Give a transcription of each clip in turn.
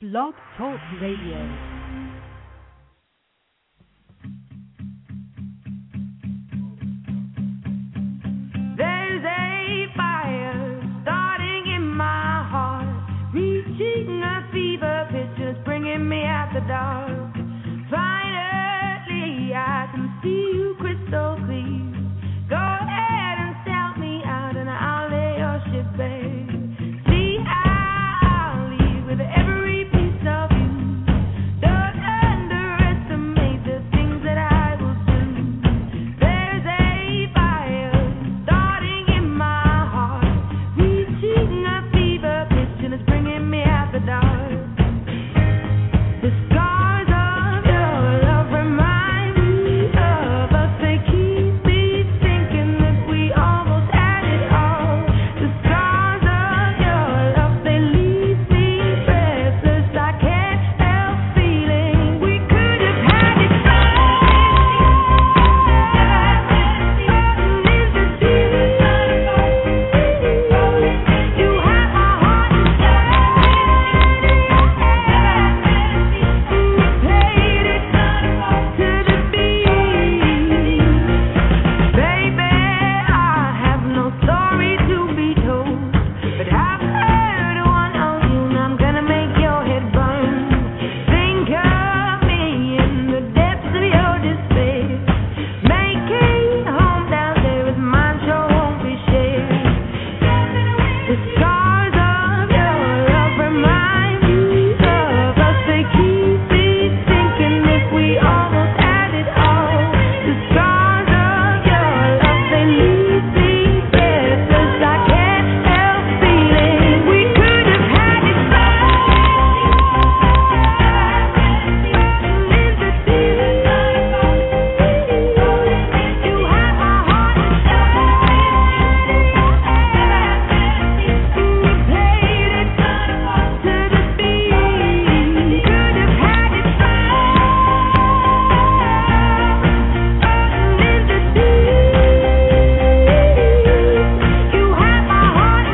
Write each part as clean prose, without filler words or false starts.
Blog Talk Radio. There's a fire starting in my heart, reaching a fever pitch, and it's bringing me out the dark. Finally, I can see you crystal clear. Go ahead and sell me out, and I'll lay your ship bare. See, I'll leave with every piece of you. Don't underestimate the things that I will do. There's a fire starting in my heart, reaching a fever pitch, and it's bringing me out the dark. The scars of your love remind me of us. They keep me thinking that we almost had it all. The scars of your love, they leave me breathless. I can't help feeling we could have had it all. You have my heart played it to the beat. Baby, I have no story to be told, but I've heard one of you, and I'm gonna make your head burn. Think of me in the depths of your despair. Making home down there is mine, sure won't be shared. The scars of your love remind me of us. They keep me thinking if we almost had it all. The scars of your love, they leave me breathless. I can't help feeling we could have had it You have my heart played it to the beat. Could have had it You have my heart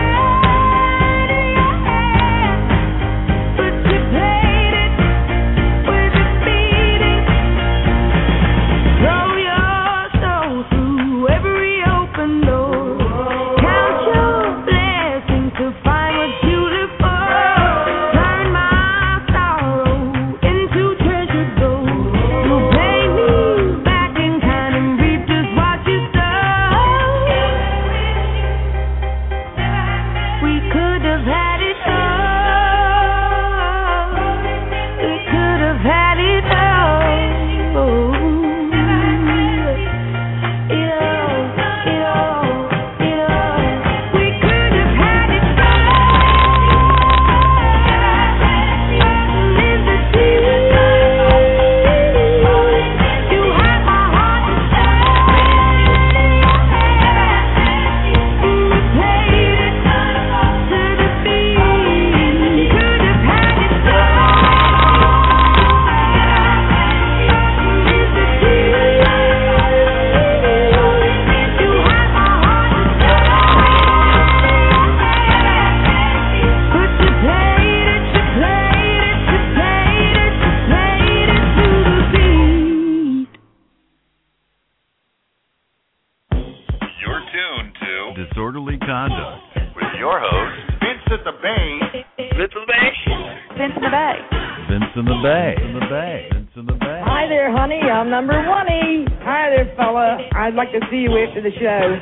but you played it with a beating. Throw your soul through every open door. Count your blessings to find what you live for. Turn my sorrow into treasure gold. You'll pay me back in kind and reap just what you sow. We could have had it all. We could have had it all. We could have had it You have my heart played it to the beat. Could have had it You have my heart but you played it to the beat. You're tuned to Disorderly Conduct. with your host, Vincent the Bay. Vince the Bay. Vince in the Bay. Vince in the Bay. Vince in the Bay. Hi there, honey. I'm number 1. Hi there, fella. I'd like to see you after the show.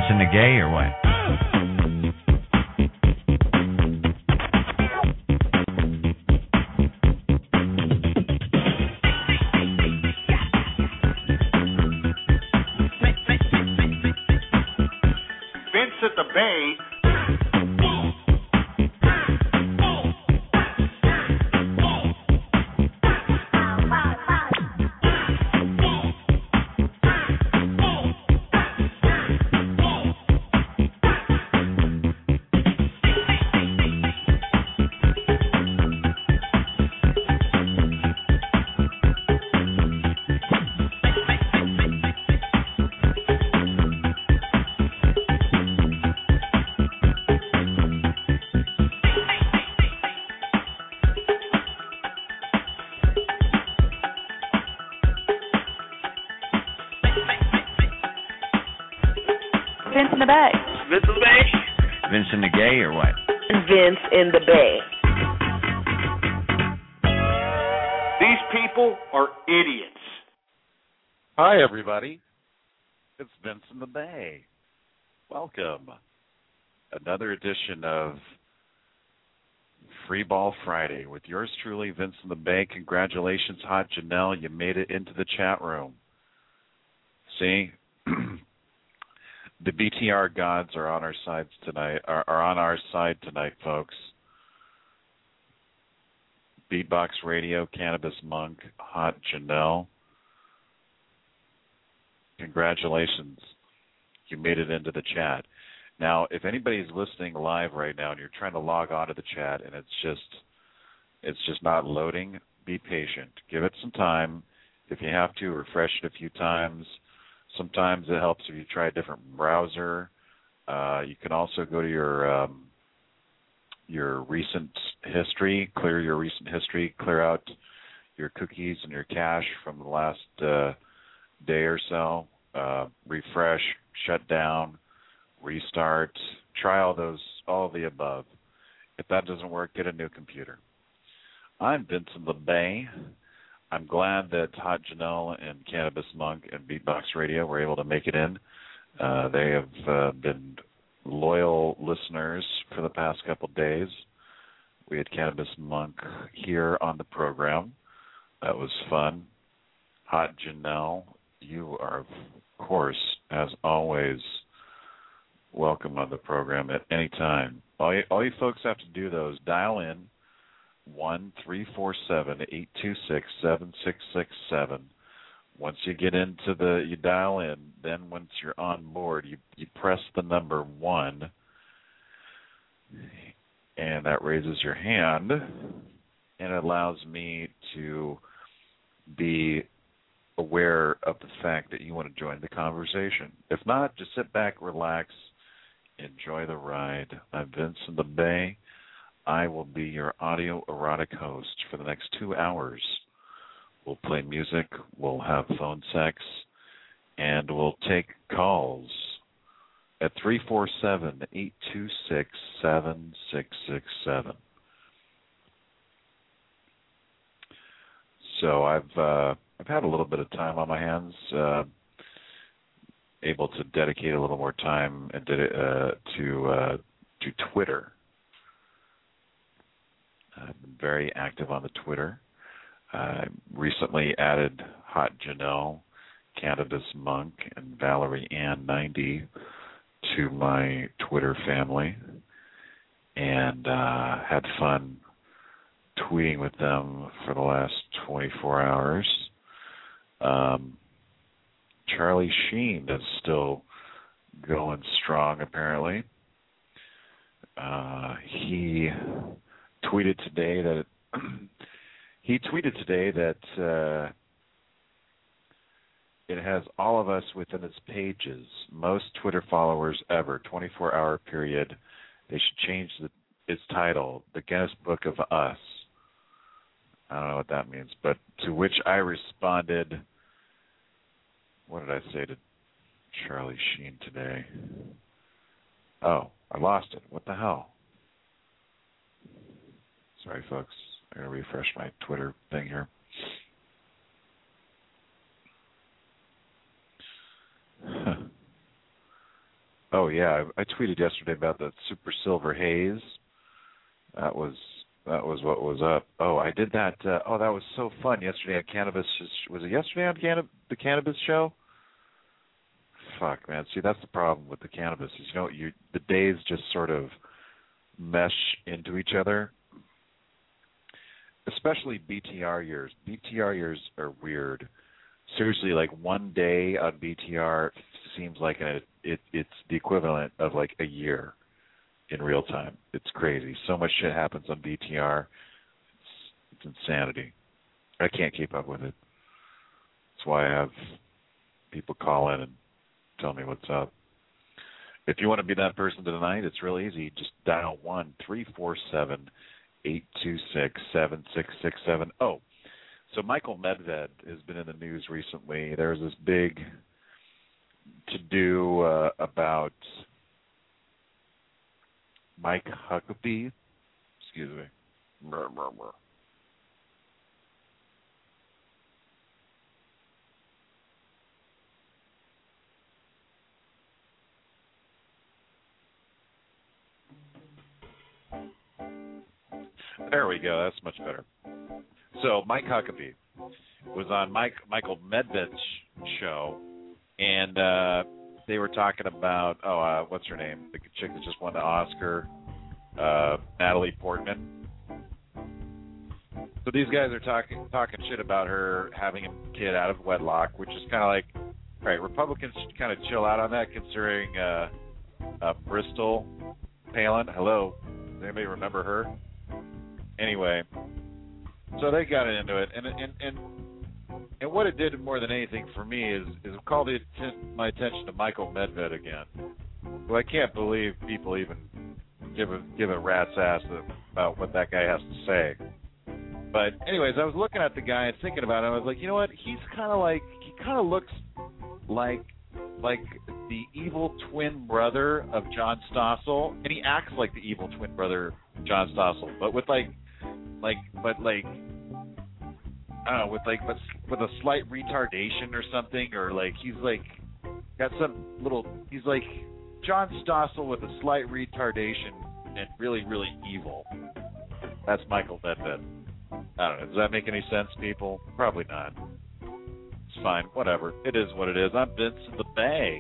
Vincent the Gay or what? Vincent the Bay. Vince in the Bay. Vince in the Bay. Vincent the Gay or what? Vince in the Bay. These people are idiots. Hi, everybody. It's Vince in the Bay. Welcome. Another edition of Free Ball Friday with yours truly, Vince in the Bay. Congratulations, Hot Janelle. You made it into the chat room. See? The BTR gods are on our sides tonight. Are on our side tonight, folks. Beatbox Radio, Cannabis Monk, Hot Janelle. Congratulations. You made it into the chat. Now, if anybody's listening live right now and you're trying to log on to the chat and it's just not loading, be patient. Give it some time. If you have to, refresh it a few times. Sometimes it helps if you try a different browser. You can also go to your recent history, clear your recent history, clear out your cookies and your cache from the last day or so. Refresh, shut down, restart, try all of the above. If that doesn't work, get a new computer. I'm Vincent LeBay. I'm glad that Hot Janelle and Cannabis Monk and Beatbox Radio were able to make it in. They have been loyal listeners for the past couple of days. We had Cannabis Monk here on the program. That was fun. Hot Janelle, you are, of course, as always, welcome on the program at any time. All you folks have to do, though, is dial in 1-347-826-7667. Once you get into you dial in, then once you're on board, you press the number 1, and that raises your hand, and it allows me to be aware of the fact that you want to join the conversation. If not, just sit back, relax, enjoy the ride. I'm Vince in the Bay. I will be your audio erotic host for the next 2 hours. We'll play music, we'll have phone sex, and we'll take calls at 347-826-7667. So I've had a little bit of time on my hands, able to dedicate a little more time and to Twitter. I've been very active on the Twitter. I recently added Hot Janelle, Cannabis Monk, and Valerie Ann 90 to my Twitter family, and had fun tweeting with them for the last 24 hours. Charlie Sheen is still going strong, apparently. He tweeted today that it has all of us within its pages. Most Twitter followers ever, 24-hour period. They should change its title, the Guinness Book of Us. I don't know what that means, but to which I responded, what did I say to Charlie Sheen today? Oh, I lost it. What the hell? Sorry, folks. I'm going to refresh my Twitter thing here. Oh yeah, I tweeted yesterday about the Super Silver Haze. That was what was up. Oh, I did that. That was so fun yesterday on Cannabis. Was it yesterday on the Cannabis show? Fuck, man. See, that's the problem with the Cannabis is the days just sort of mesh into each other. Especially BTR years. BTR years are weird. Seriously, like one day on BTR seems like it's the equivalent of like a year in real time. It's crazy. So much shit happens on BTR. It's insanity. I can't keep up with it. That's why I have people call in and tell me what's up. If you want to be that person tonight, it's real easy. Just dial 1-347-826-7667. Oh, so Michael Medved has been in the news recently. There's this big to-do about Mike Huckabee. Excuse me. Brr, brr, brr. There we go. That's much better. So Mike Huckabee was on Michael Medved's show, and they were talking about what's her name? The chick that just won the Oscar, Natalie Portman. So these guys are talking shit about her having a kid out of wedlock, which is kind of like, all right, Republicans should kind of chill out on that, considering Bristol Palin. Hello, does anybody remember her? Anyway, so they got into it, and what it did more than anything for me is it called my attention to Michael Medved again. Well, I can't believe people even give a rat's ass about what that guy has to say. But anyways, I was looking at the guy and thinking about him. I was like, you know what? He kind of looks like the evil twin brother of John Stossel, and he acts like the evil twin brother of John Stossel, but with I don't know, with a slight retardation or something, or like he's like got some little. He's like John Stossel with a slight retardation and really, really evil. That's Michael Medved. I don't know. Does that make any sense, people? Probably not. It's fine. Whatever. It is what it is. I'm Vince in the Bay.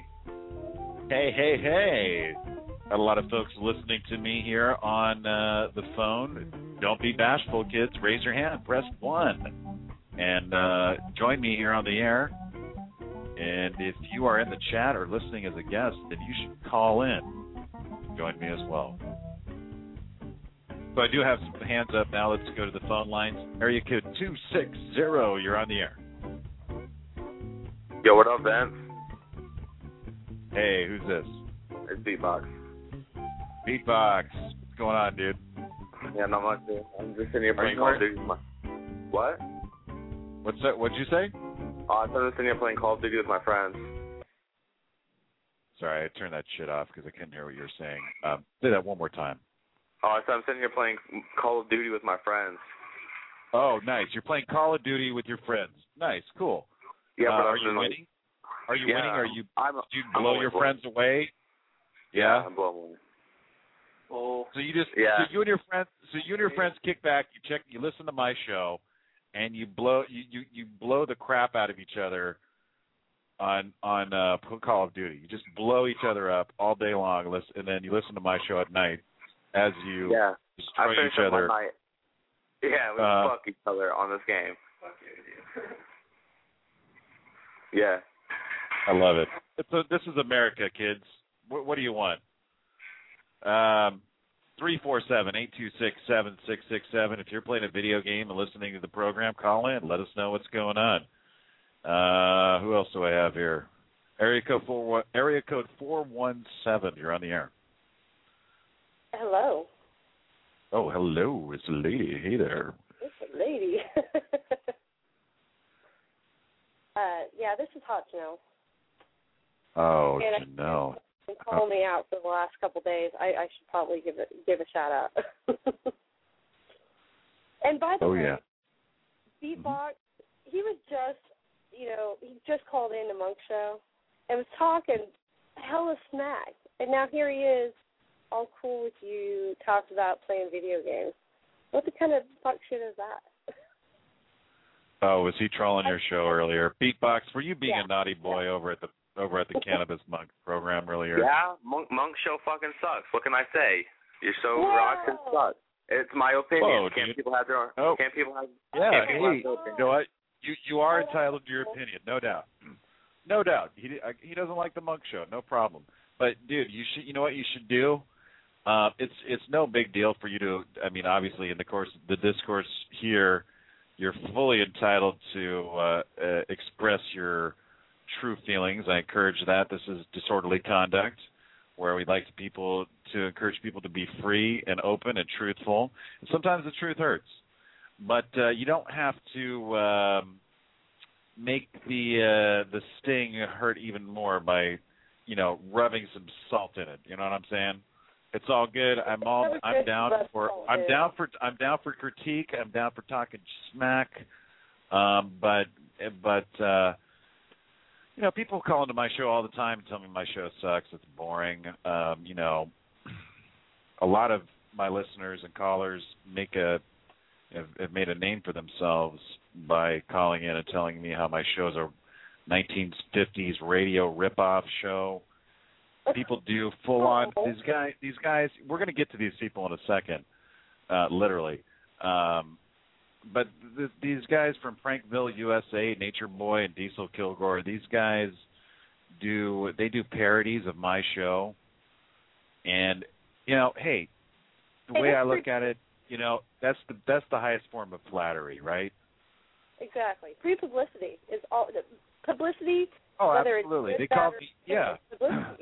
Hey. Got a lot of folks listening to me here on the phone. Don't be bashful, kids. Raise your hand. Press 1. And join me here on the air. And if you are in the chat or listening as a guest, then you should call in. Join me as well. So I do have some hands up now. Let's go to the phone lines. Area code 260. You're on the air. Yo, what up, Vince? Hey, who's this? It's Beatbox. Beatbox. What's going on, dude? Yeah, not much, dude. I'm just sitting here playing Call of Duty with my... What? What's that? What'd you say? I'm just sitting here playing Call of Duty with my friends. Sorry, I turned that shit off because I couldn't hear what you were saying. Say that one more time. Oh, so I'm sitting here playing Call of Duty with my friends. Oh, nice. You're playing Call of Duty with your friends. Nice, cool. Yeah, but are you winning? Are you winning? Do you blow your friends away? Yeah, I'm blowing away. So you just so you and your friends kick back, you listen to my show, and you blow the crap out of each other on Call of Duty. You just blow each other up all day long, and then you listen to my show at night as you destroy each other. Yeah, we fuck each other on this game. Yeah. I love it. This is America, kids. What do you want? 347-826-7667. If you're playing a video game and listening to the program, call in. Let us know what's going on. Who else do I have here? Area code 417. You're on the air. Hello. Oh, hello. It's a lady. Hey there. It's a lady. Yeah, this is Hot Snow. Oh, no. Been calling me out for the last couple of days. I should probably give a shout out. And by the way, Beatbox, he was just, he just called in to Monk's show and was talking hella smack And now here he is, all cool with you, talked about playing video games. What the kind of fuck shit is that? Oh, was he trolling your show earlier? Beatbox, were you being Yeah. a naughty boy over at the Cannabis Monk program earlier? Yeah, Monk show fucking sucks. What can I say? Your show rocks and sucks. It's my opinion. Whoa, can't dude. people have their own? Oh. Can't people have? Yeah, can't people hey, have their opinion? you know what? You are entitled to your opinion, no doubt. No doubt. He doesn't like the Monk show, no problem. But dude, you know what you should do? It's no big deal for you to. I mean, obviously, in the discourse here, you're fully entitled to express your true feelings. I encourage that. This is disorderly conduct, where we'd like to encourage people to be free and open and truthful. And sometimes the truth hurts, but you don't have to make the sting hurt even more by, rubbing some salt in it. You know what I'm saying? It's all good. I'm down for critique. I'm down for talking smack. But people call into my show all the time and tell me my show sucks. It's boring. A lot of my listeners and callers have made a name for themselves by calling in and telling me how my shows are 1950s radio ripoff show. People do full on. These guys. We're going to get to these people in a second, literally. But these guys from Frankville, USA, Nature Boy and Diesel Kilgore. These guys do parodies of my show, and hey, the way I look at it, that's the highest form of flattery, right? Exactly. Free publicity is all publicity. Oh, whether absolutely. It's they called me, publicity.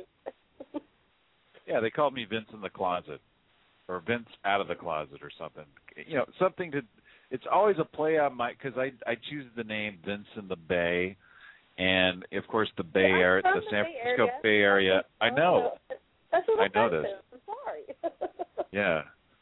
Yeah, they called me Vince in the closet, or Vince out of the closet, or something. Something to. It's always a play on because I choose the name Vince in the Bay, and of course the Bay Area, the San Francisco Bay Area. I know. That's what I know this. I'm sorry. Yeah.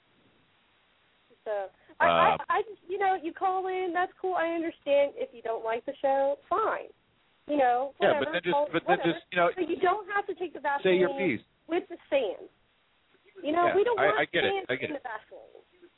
So I just you call in. That's cool. I understand if you don't like the show, fine. Whatever. Yeah, but then just But you don't have to take the Vaseline say your piece with the sand. We don't want I get sand it. I get in it. the Vaseline.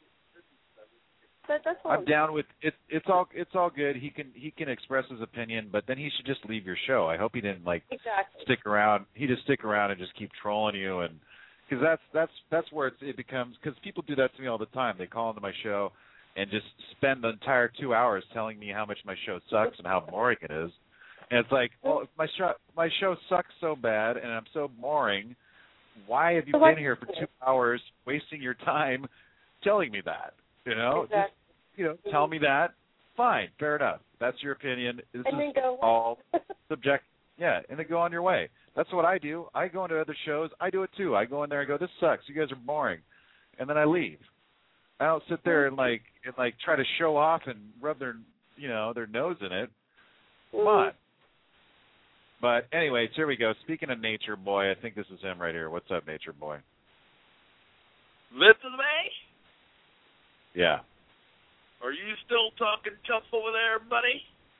That's all. I'm down with it. It's all good. He can express his opinion, but then he should just leave your show. I hope he didn't stick around. He just stick around and just keep trolling you, and because that's where it becomes. Because people do that to me all the time. They call into my show and just spend the entire 2 hours telling me how much my show sucks and how boring it is. And it's like, well, if my show sucks so bad and I'm so boring, why have you been here for 2 hours wasting your time telling me that? Exactly. Just, tell me that. Fine, fair enough. That's your opinion. This and is then go all subjective. Yeah, and then go on your way. That's what I do. I go into other shows. I do it too. I go in there and go, this sucks. You guys are boring. And then I leave. I don't sit there and try to show off and rub their nose in it. Come on. But anyways, here we go. Speaking of Nature Boy, I think this is him right here. What's up, Nature Boy? Vince in the Bay? Yeah. Are you still talking tough over there, buddy?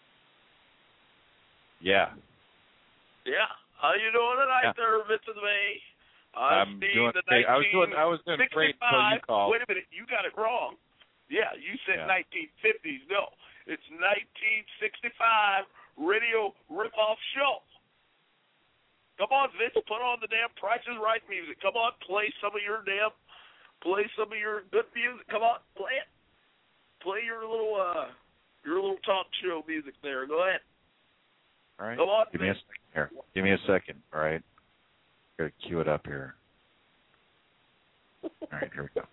Yeah. Yeah. How you doing tonight there, Vince in the Bay? I'm doing great. I was doing great until you called. Wait a minute, you got it wrong. Yeah, you said 1950s. No, it's 1965 radio rip-off show. Come on, Vince, put on the damn Price is Right music. Come on, play some of your good music. Come on, play it. Play your little talk show music there. Go ahead. All right. Come on, Give me a second here. Give me a second. All right. Gotta cue it up here. All right, here we go.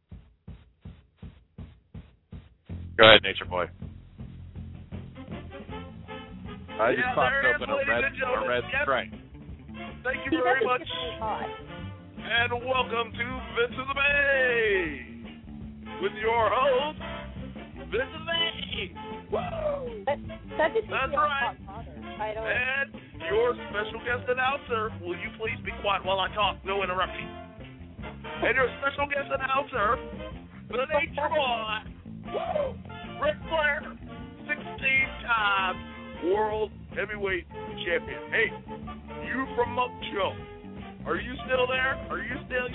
Go ahead, Nature Boy. I just popped open a red strike. Thank you very much. And welcome to Vince in the Bay with your host, Vince in the Bay. Whoa! That's right. And your special guest announcer, will you please be quiet while I talk? No interrupting. And your special guest announcer, the Nature Boy, Ric Flair, 16-time World Heavyweight Champion. Hey, you from Monk Show. Are you still there? Are you still?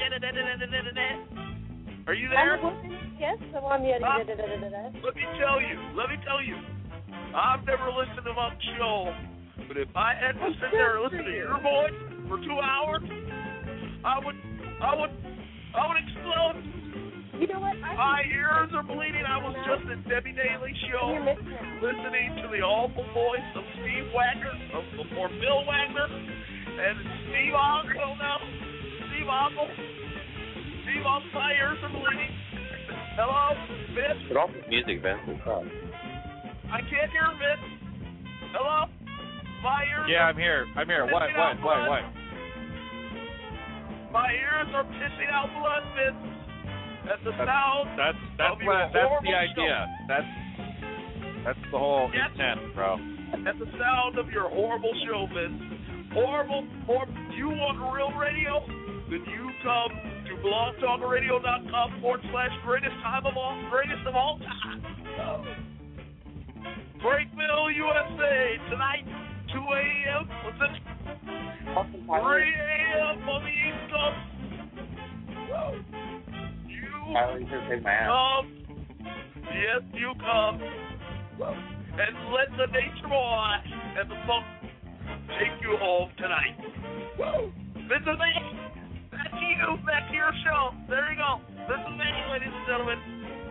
Are you there? Yes, I'm on the Let me tell you. I've never listened to my show, but if I had to sit there and listen to your voice for 2 hours, I would explode. You know what? My ears are bleeding. I was just at Debbie Daly's show, listening to the awful voice of Steve Wagner, or Bill Wagner, and Steve Oswald now. Steve Oswald. My ears are bleeding. Hello, Vince? Put off the music, Vince. What's up? I can't hear Vince. Hello? My ears I'm here. What? My ears are pissing out blood, Vince. That's the sound. That's the idea. That's the whole intent, bro. That's the sound of your horrible show, Vince. Horrible. You want real radio? Then you come to blogtalkradio.com/greatest of all time. Breakville, USA, tonight, 2 a.m. What's it? 3 a.m. on the East Coast. You come. Yes, you come. And let the nature boy and the funk take you home tonight. This is me. Back to you. Back to your show. There you go. This is me, ladies and gentlemen.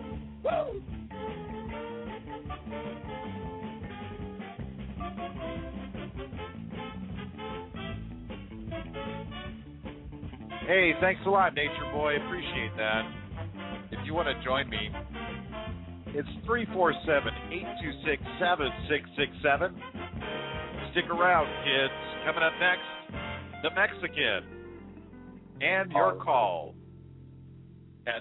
Hey, thanks a lot, Nature Boy. Appreciate that. If you want to join me, it's 347-826-7667. Stick around, kids. Coming up next, the Mexican. And your call at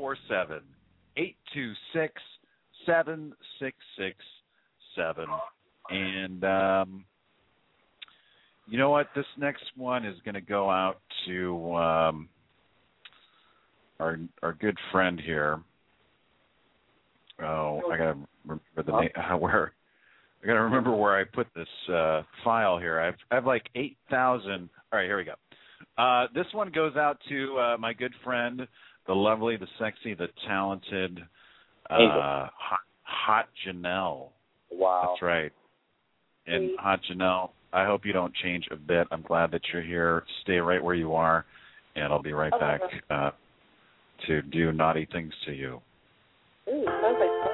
347-826-7667. And you know what? This next one is going to go out to our good friend here. Oh, I got to remember the name. I got to remember where I put this file here. I have like 8,000. All right, here we go. This one goes out to my good friend, the lovely, the sexy, the talented, Hot Janelle. Wow. That's right. And Hot Janelle, I hope you don't change a bit. I'm glad that you're here. Stay right where you are, and I'll be right back to do naughty things to you. Ooh, sounds like fun.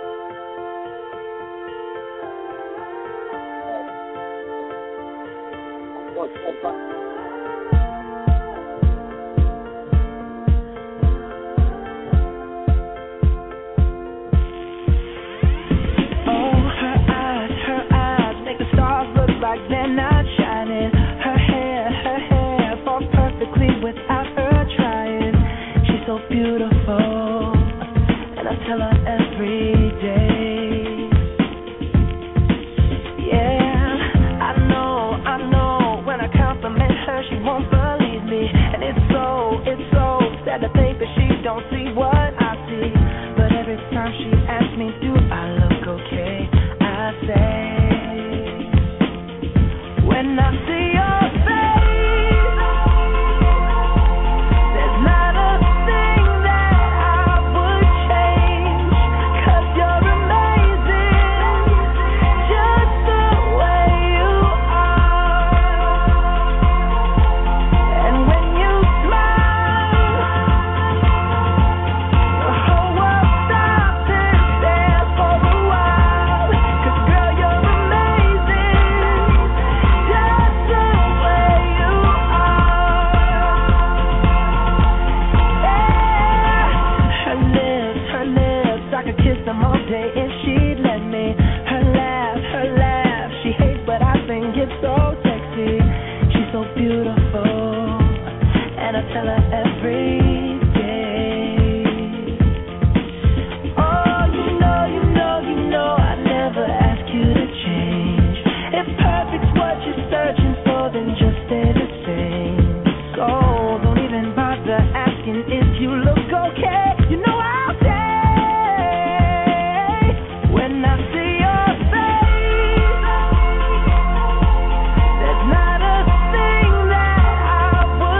They're not shining. Her hair falls perfectly without her trying. She's so beautiful, and I tell her every day. Yeah, I know. When I compliment her, she won't believe me, and it's so sad to think that she don't see what I see. But every time she asks me, do I look okay? I say. When I see your face, there's not a thing that I would change, 'cause you're amazing, just the way you are. And when you smile, the whole world stops and stares for a while, 'cause girl, you're amazing. Them all day if she'd let me. Her laugh, she hates, but I think it's so sexy. She's so beautiful, and I tell her every day. Oh, you know, I never ask you to change. If perfect's what you're searching for, then just stay the same. So don't even bother asking if you look okay. You know I'll say. When I see your face, there's not a thing that I would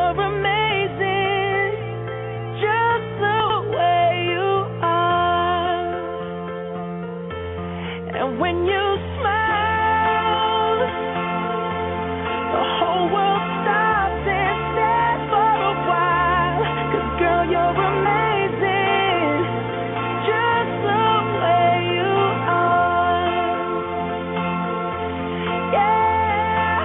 you're amazing, just the way you are. And when you smile, the whole world stops and stares for a while. 'Cause girl, you're amazing, just the way you are. Yeah.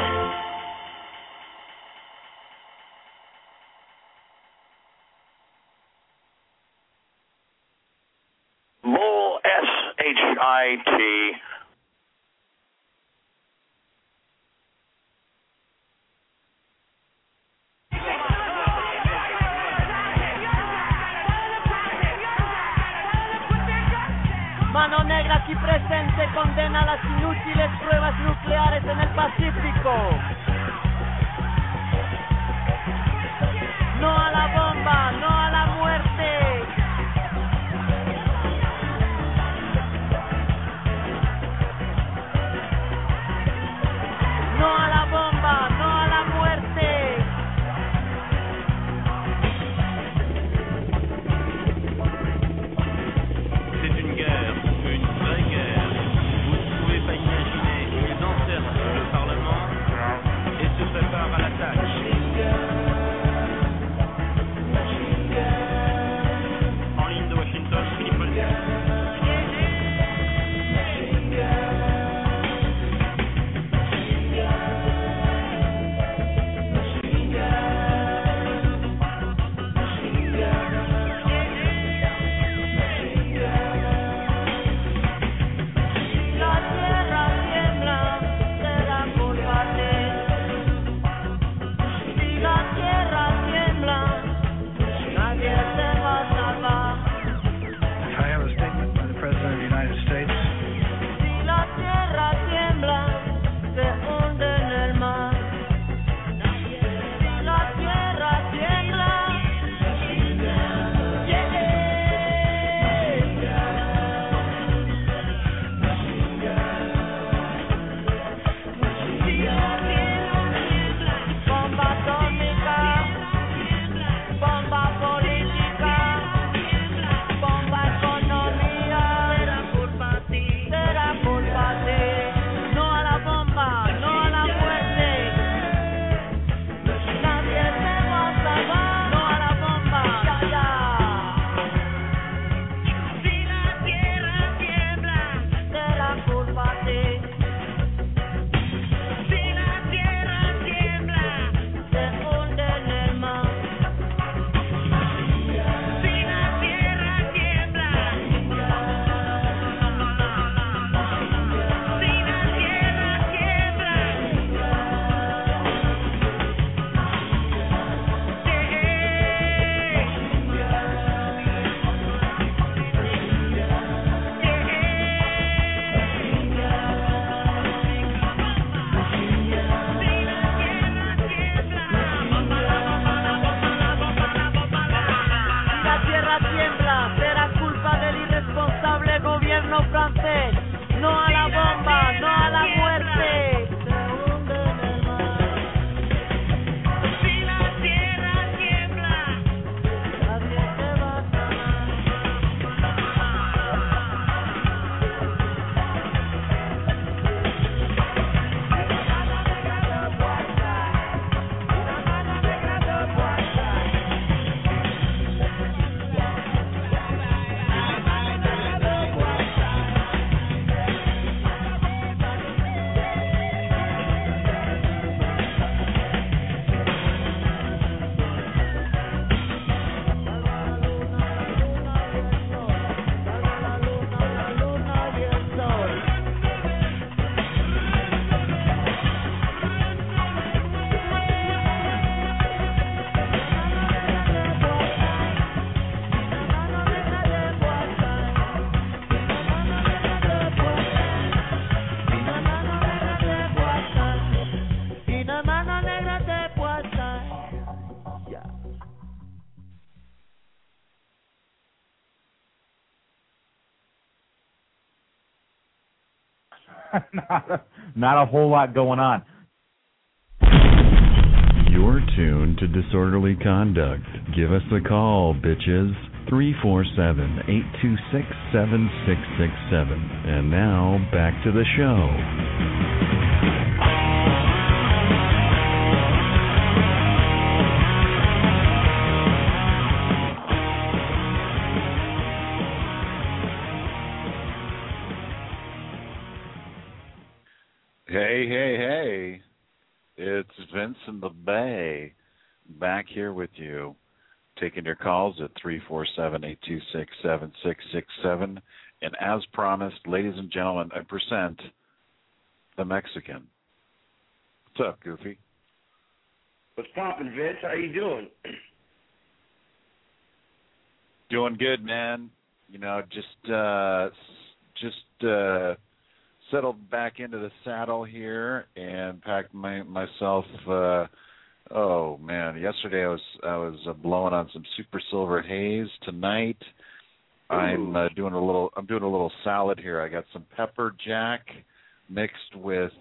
Bull, S-H-I-T. Mano Negra aquí presente condena las inútiles pruebas nucleares en el Pacífico. No a la bomba, no a la muerte. No a la bomba, no a la muerte. C'est une guerre, une vraie guerre. Vous ne pouvez pas imaginer. Ils encerclent le Parlement et se préparent à l'attaque. En ligne de Washington, Philippe Polka. La tierra tiembla, será culpa de. Si la tierra tiembla, nadie se va a salvar. I have a statement by the President of the United States. Si la tierra tiembla, se hunde en el mar. Si la tierra tiembla, bomba atómica, bomba política, bomba economía, será culpa de. No a la bomba, no a la muerte. Nadie se va a salvar. No a la bomba, ya, ya. Si la tierra tiembla, será culpa de. Si la tierra tiembla, se hunde en el mar. Si la tierra tiembla, si la tierra La tierra tiembla, será culpa del irresponsable gobierno francés. No a la bomba, no a la muerte. Se hunde en el mar. Si la tierra tiembla, nadie se va a not a whole lot going on. You're tuned to Disorderly Conduct. Give us a call, bitches. 347-826-7667. And now, back to the show. Hey. It's Vince in the Bay, back here with you, taking your calls at 347-826-7667. And as promised, ladies and gentlemen, I present the Mexican. What's up, Goofy? What's poppin', Vince? How you doing? Doing good, man. You know, just settled back into the saddle here and packed myself. Oh man, yesterday I was blowing on some Super Silver Haze. Tonight I'm doing a little salad here. I got some pepper jack mixed with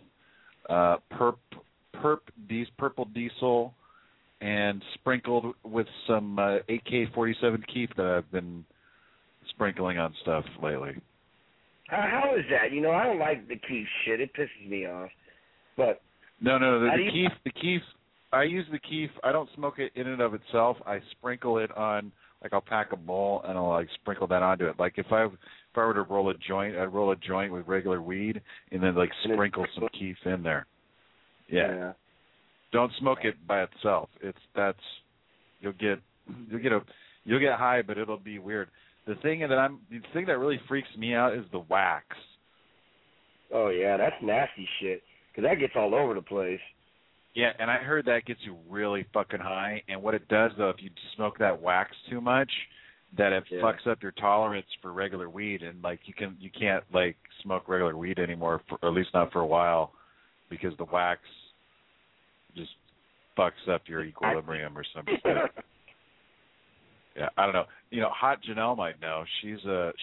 purple diesel and sprinkled with some AK-47 keef that I've been sprinkling on stuff lately. How is that? You know, I don't like the keef shit. It pisses me off. But no, the keef. I use the keef. I don't smoke it in and of itself. I sprinkle it on, like I'll pack a bowl and I'll like sprinkle that onto it. Like if I were to roll a joint, I'd roll a joint with regular weed and then like sprinkle some keef in there. Yeah. Don't smoke it by itself. You'll get high, but it'll be weird. The thing that really freaks me out is the wax. Oh yeah, that's nasty shit. 'Cause that gets all over the place. Yeah, and I heard that gets you really fucking high. And what it does though, if you smoke that wax too much, that it fucks up your tolerance for regular weed, and like you can't like smoke regular weed anymore, or at least not for a while, because the wax just fucks up your equilibrium or some shit. Yeah, I don't know. You know, Hot Janelle might know. She's an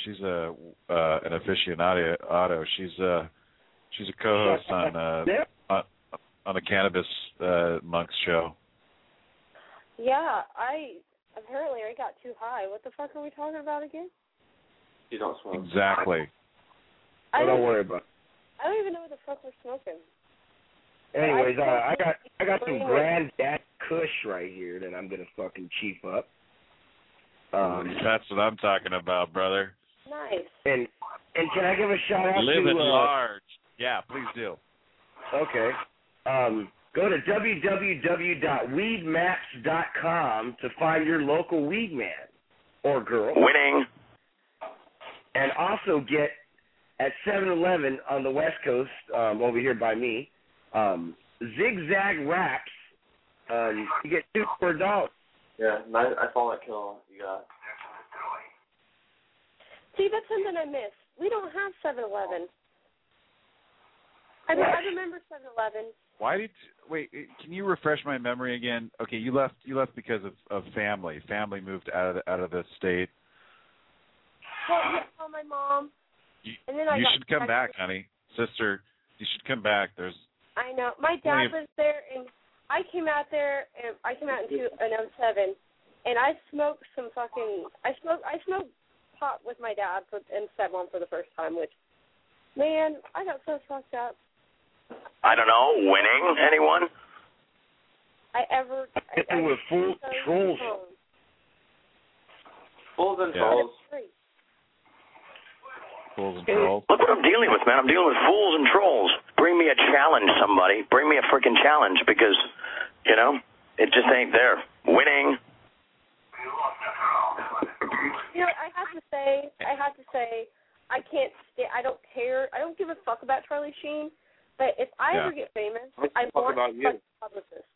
aficionado. She's a co-host on the Cannabis Monks show. Yeah, apparently I got too high. What the fuck are we talking about again? You don't smoke. Exactly. Don't worry about it. I don't even know what the fuck we're smoking. Anyways, I got some Granddad Kush right here that I'm gonna fucking chief up. That's what I'm talking about, brother. Nice. And can I give a shout out Live to large. Yeah, please do. Okay. Go to www.weedmaps.com to find your local weed man or girl. Winning. And also get at 7-Eleven on the West Coast, over here by me, Zigzag Wraps. You get 2 for $1. Yeah, I saw that kill you got. See, that's something I missed. We don't have 7-Eleven. I remember 7-Eleven. Wait, can you refresh my memory again? Okay, you left because of family. Family moved out of the state. Well, you saw my mom. You should come back, honey. Sister, you should come back. I know. My dad was there, and I came out there, and I came out in 07, and I smoked I smoked pot with my dad and stepmom for the first time, which, man, I got so fucked up. I don't know. Winning? Anyone? With full trolls. Fools and trolls. Fools and trolls. Look what I'm dealing with, man. I'm dealing with fools and trolls. Bring me a challenge, somebody. Bring me a freaking challenge because, you know, it just ain't there. Winning. You know, I have to say, I can't I don't care. I don't give a fuck about Charlie Sheen. But if I ever get famous, I want to fuck a publicist.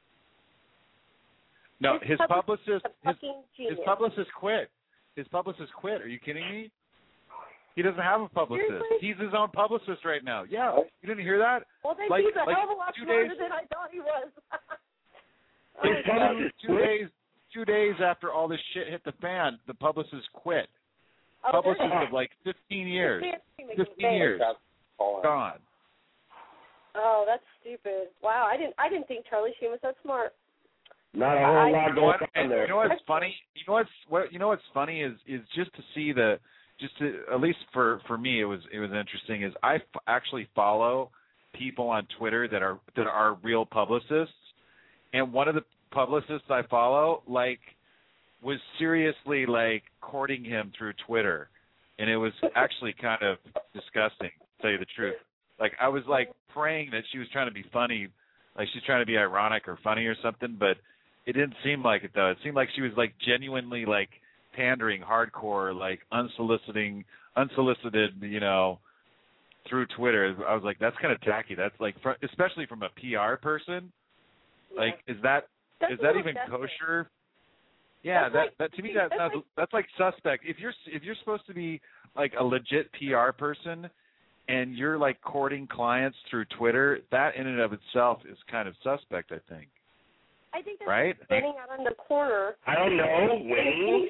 No, his publicist quit. His publicist quit. Are you kidding me? He doesn't have a publicist. Seriously? He's his own publicist right now. Yeah, you didn't hear that? Well, then he's a hell of a lot smarter than I thought he was. 2 days after all this shit hit the fan, the publicist quit. Publicist of like 15 years. 15 years. Gone. Oh, that's stupid. Wow, I didn't think Charlie Sheen was that smart. Not a whole lot going on there. You know what's funny? You know what's funny is just to see at least for me it was interesting is I actually follow people on Twitter that are real publicists, and one of the publicists I follow was seriously courting him through Twitter, and it was actually kind of disgusting, to tell you the truth. I was praying that she was trying to be funny, she's trying to be ironic or funny or something, but it didn't seem like it though. It seemed like she was genuinely pandering hardcore, unsolicited, through Twitter. I was like, that's kind of tacky. That's especially from a PR person. Is that even kosher? Yeah, that to me that's suspect. If you're supposed to be a legit PR person and you're courting clients through Twitter, that in and of itself is kind of suspect, I think. I think that's right? standing out on the corner. I don't know, Wayne.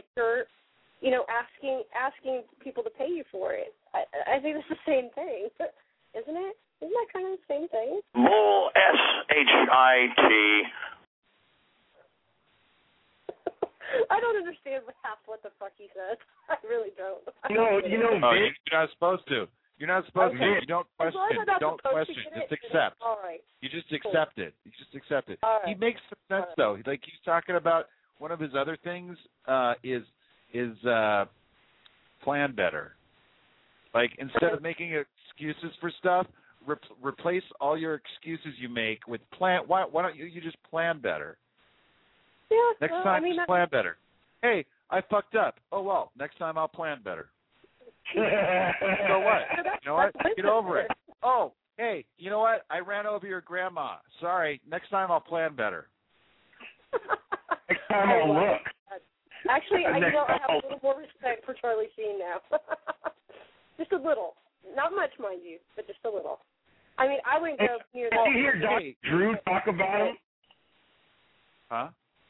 Asking people to pay you for it. I think it's the same thing, isn't it? Isn't that kind of the same thing? Bull, S-H-I-T. I don't understand half what the fuck he says. I really don't. You're not supposed to. You're not supposed to. You don't question. Don't question. Just accept. All right. You just accept it. You just accept it. All right. He makes some sense though. He's talking about one of his other things is plan better. Instead of making excuses for stuff, replace all your excuses you make with plan. Why don't you just plan better? Yeah. Next time, just plan better. Hey, I fucked up. Oh well, next time I'll plan better. So what? You know what? Get over it. Oh, hey, you know what? I ran over your grandma. Sorry. Next time I'll plan better. Next time I'll look. Actually, I have a little more respect for Charlie Sheen now. Just a little. Not much, mind you, but just a little. I wouldn't go near that. Did you hear Dr. Drew talk about him? Huh?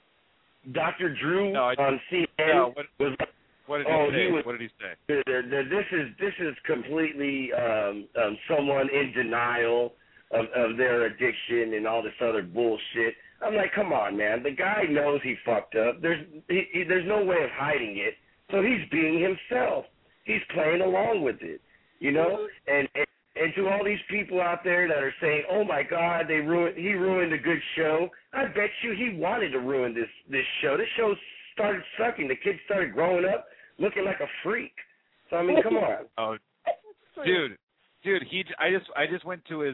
Dr. Drew on CNN what did he say? What did he say? This is completely someone in denial of their addiction and all this other bullshit. I'm like, come on, man. The guy knows he fucked up. There's no way of hiding it. So he's being himself. He's playing along with it, And to all these people out there that are saying, "Oh my God, he ruined a good show." I bet you he wanted to ruin this show. This show started sucking. The kid started growing up looking like a freak. So come on. Oh, dude, I just went to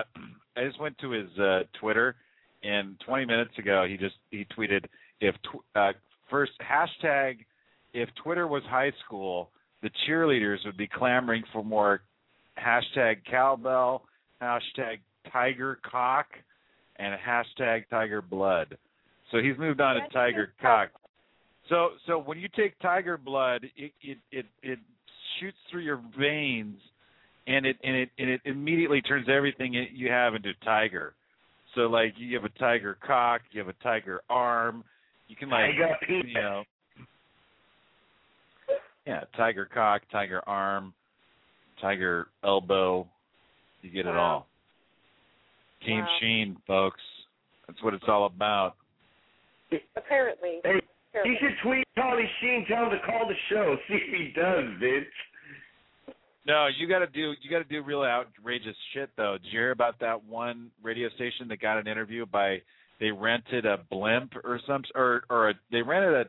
his Twitter, and 20 minutes ago he tweeted first hashtag if Twitter was high school, the cheerleaders would be clamoring for more hashtag cowbell, hashtag tiger cock, and hashtag tiger blood. So he's moved on to tiger cock. So when you take tiger blood, it shoots through your veins, and it immediately turns everything you have into tiger. So you have a tiger cock, you have a tiger arm, you can tiger cock, tiger arm, tiger elbow, you get it all. Team Sheen, folks. That's what it's all about. Apparently. Hey, he should tweet Charlie Sheen, tell him to call the show, see if he does, Vince. No, you gotta do real outrageous shit though. Did you hear about that one radio station that got an interview they rented a blimp or they rented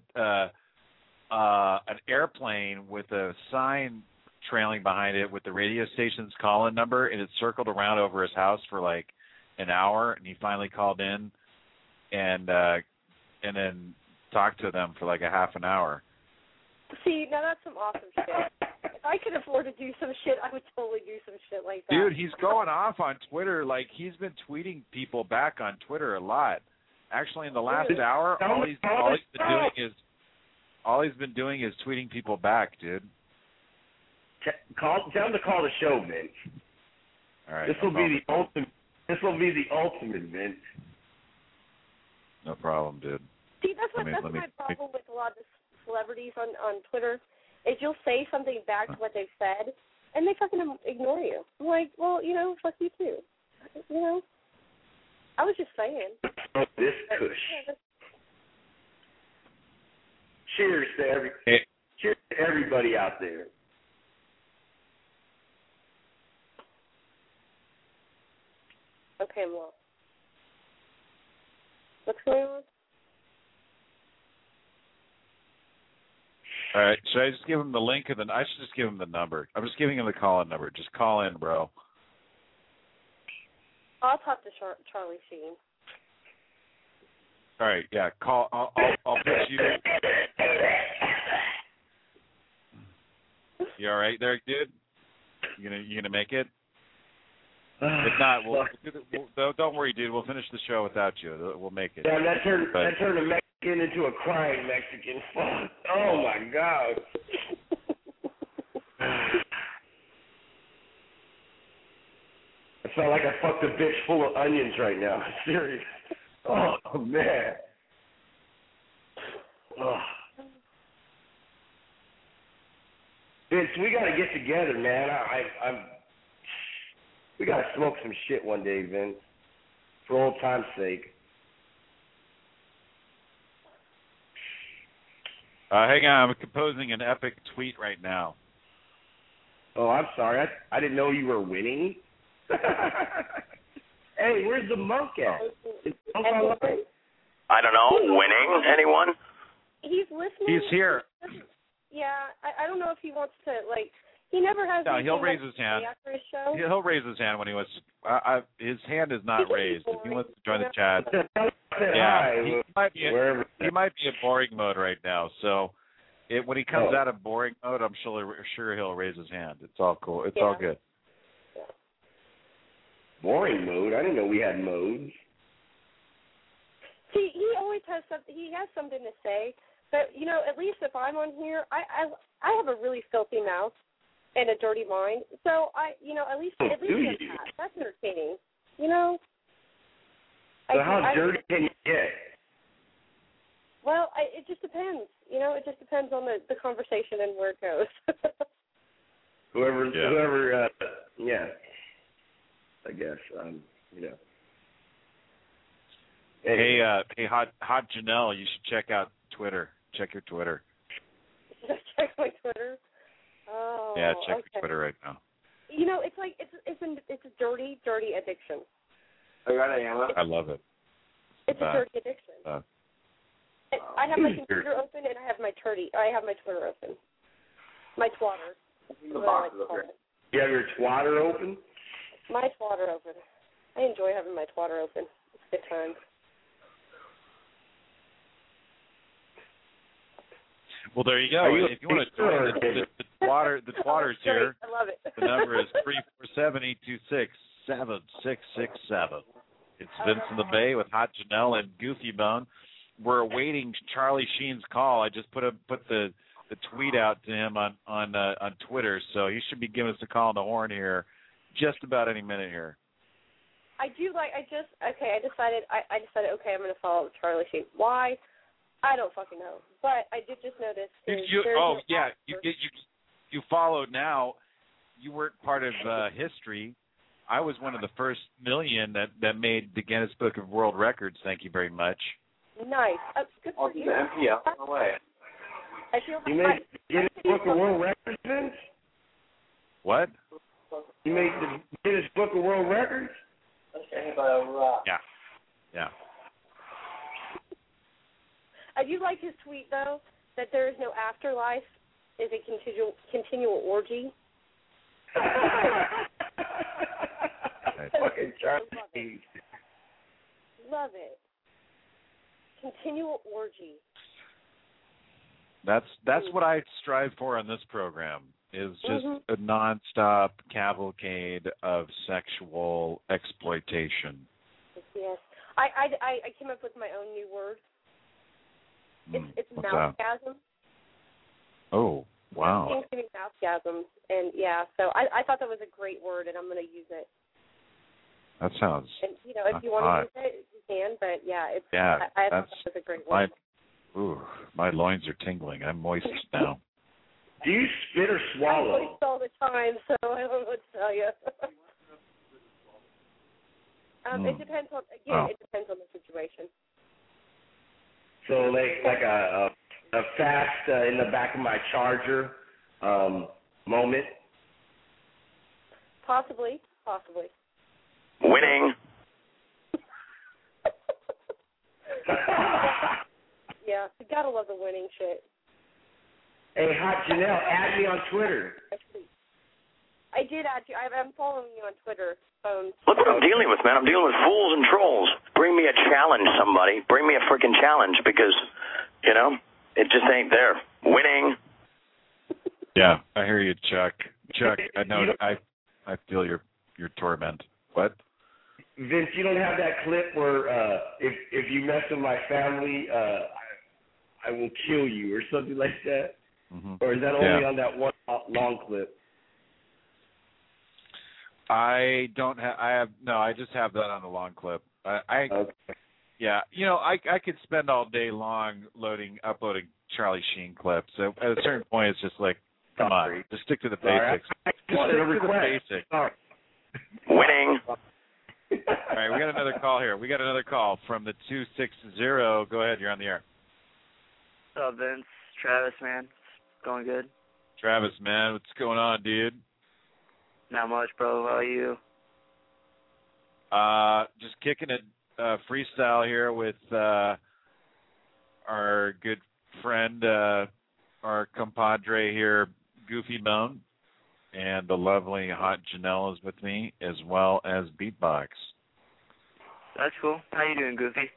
an airplane with a sign trailing behind it with the radio station's call-in number, and it circled around over his house for an hour, and he finally called in and then talked to them for a half an hour. See, now that's some awesome shit. If I could afford to do some shit, I would totally do some shit like that. Dude, he's going off on Twitter. He's been tweeting people back on Twitter a lot. Actually, in the last hour, all he's been doing is tweeting people back, dude. Tell him to call the show, Vince. All right. This will be the ultimate. This will be the ultimate, Vince. No problem, dude. See, that's my problem with a lot of the celebrities on Twitter is you'll say something back to what they've said, and they fucking ignore you. I'm like, well, fuck you too. I was just saying. This kush. cheers to cheers to everybody out there. Okay, well, what's going on? All right. Should I just give him the link? I should just give him the number. I'm just giving him the call-in number. Just call in, bro. I'll talk to Charlie Sheen. All right. Yeah. Call. I'll put you. You all right there, dude? You gonna make it? If not, don't worry, dude. We'll finish the show without you. We'll make it. Damn, that turned a Mexican into a crying Mexican. Fuck. Oh my God. I felt like I fucked a bitch full of onions right now. Serious. Oh man. Oh. Vince, we gotta get together, man. We gotta smoke some shit one day, Vince. For old time's sake. Hang on, I'm composing an epic tweet right now. Oh, I'm sorry. I didn't know you were winning. Hey, where's the monk at? Is the monk online? I don't know. Winning? Anyone? He's listening. He's here. Yeah, I don't know if he wants to, like, he never has. No, he'll raise his hand. After his show. He'll raise his hand when he wants. His hand is not raised. If he wants to join the chat, yeah, he might be in boring mode right now. So, when he comes out of boring mode, I'm sure he'll raise his hand. It's all cool. It's all good. Boring mode? I didn't know we had modes. See, he always has something. He has something to say. But at least if I'm on here, I have a really filthy mouth and a dirty mind. So at least there's that. That's entertaining. So how dirty can you get? Well, it just depends. It just depends on the conversation and where it goes. Whoever, I guess, Hey, hot Janelle, you should check out Twitter. Check your Twitter. Check my Twitter. Oh. Yeah, check your Twitter right now. It's like it's a dirty addiction. I love it. It's a dirty addiction. I have my computer open and I have my Twitter open. My twatter. You have your twatter open? My twatter open. I enjoy having my twatter open. It's a good time. Well, there you go. If you want to join the twatter's here. I love it. The number is 347-826-7667. It's Vince in the Bay with Hot Janelle and Goofy Bone. We're awaiting Charlie Sheen's call. I just put the tweet out to him on Twitter, so he should be giving us a call on the horn here just about any minute here. I decided okay, I'm going to follow Charlie Sheen. Why? I don't fucking know. But I did just notice. You followed now. You weren't part of history. I was one of the first million that made the Guinness Book of World Records. Thank you very much. Nice. Good for you. MPL. No way. I feel you made the Guinness Book of World Records, Vince? What? You made the Guinness Book of World Records? Yeah. I do like his tweet, though, that there is no afterlife, is a continual orgy. Fucking Charlie. Love it. Continual orgy. That's what I strive for on this program, is just a nonstop cavalcade of sexual exploitation. Yes. I came up with my own new word. It's mouthgasm. Oh, wow. Thanksgiving mouthgasm. And, so I thought that was a great word, and I'm going to use it. That sounds And, if you want to use it, you can, but, I thought that was a great word. My loins are tingling. I'm moist now. Do you spit or swallow? I'm moist all the time, so I don't know what to tell you. It depends on, it depends on the situation. So like a a fast in the back of my Charger moment? Possibly. Winning. Yeah, you gotta love the winning shit. Hey, Hot Janelle, add me on Twitter. I did add you. I'm following you on Twitter. Look what I'm dealing with, man. I'm dealing with fools and trolls. Bring me a challenge, somebody. Bring me a freaking challenge because, you know, it just ain't there. Winning. Yeah, I hear you, Chuck. Chuck, I know. I feel your torment. What? Vince, you don't have that clip where if you mess with my family, I will kill you or something like that? Mm-hmm. Or is that only on that one long clip? I don't have. I just have that on the long clip. Okay. Yeah, you know, I could spend all day long uploading Charlie Sheen clips. So at a certain point, it's just like, come on, just stick to the basics. Just stick to the basics. Winning. All right, we got another call here. We got another call from the 260. Go ahead, you're on the air. What's up, Vince? Travis, man. It's going good. Travis, man, what's going on, dude? Not much, bro. How are you? Just kicking it freestyle here with our good friend, our compadre here, Goofy Bone, and the lovely Hot Janelle is with me, as well as Beatbox. That's cool. How you doing, Goofy?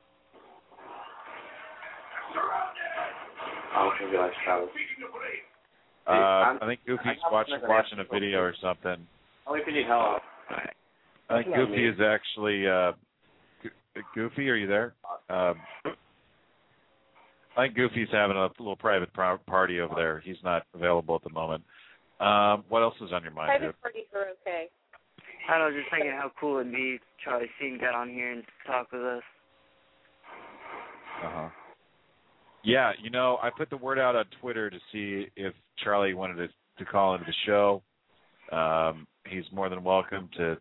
I think Goofy's watching a video or something. Only if you need help. I think Goofy is actually Goofy, are you there? I think Goofy's having a little private party over there. He's not available at the moment. What else is on your mind, Private parties are okay. I don't know, just thinking how cool it'd be Charlie Sheen got on here and talk with us. Uh-huh. Yeah, you know, I put the word out on Twitter to see if Charlie wanted to call into the show. He's more than welcome to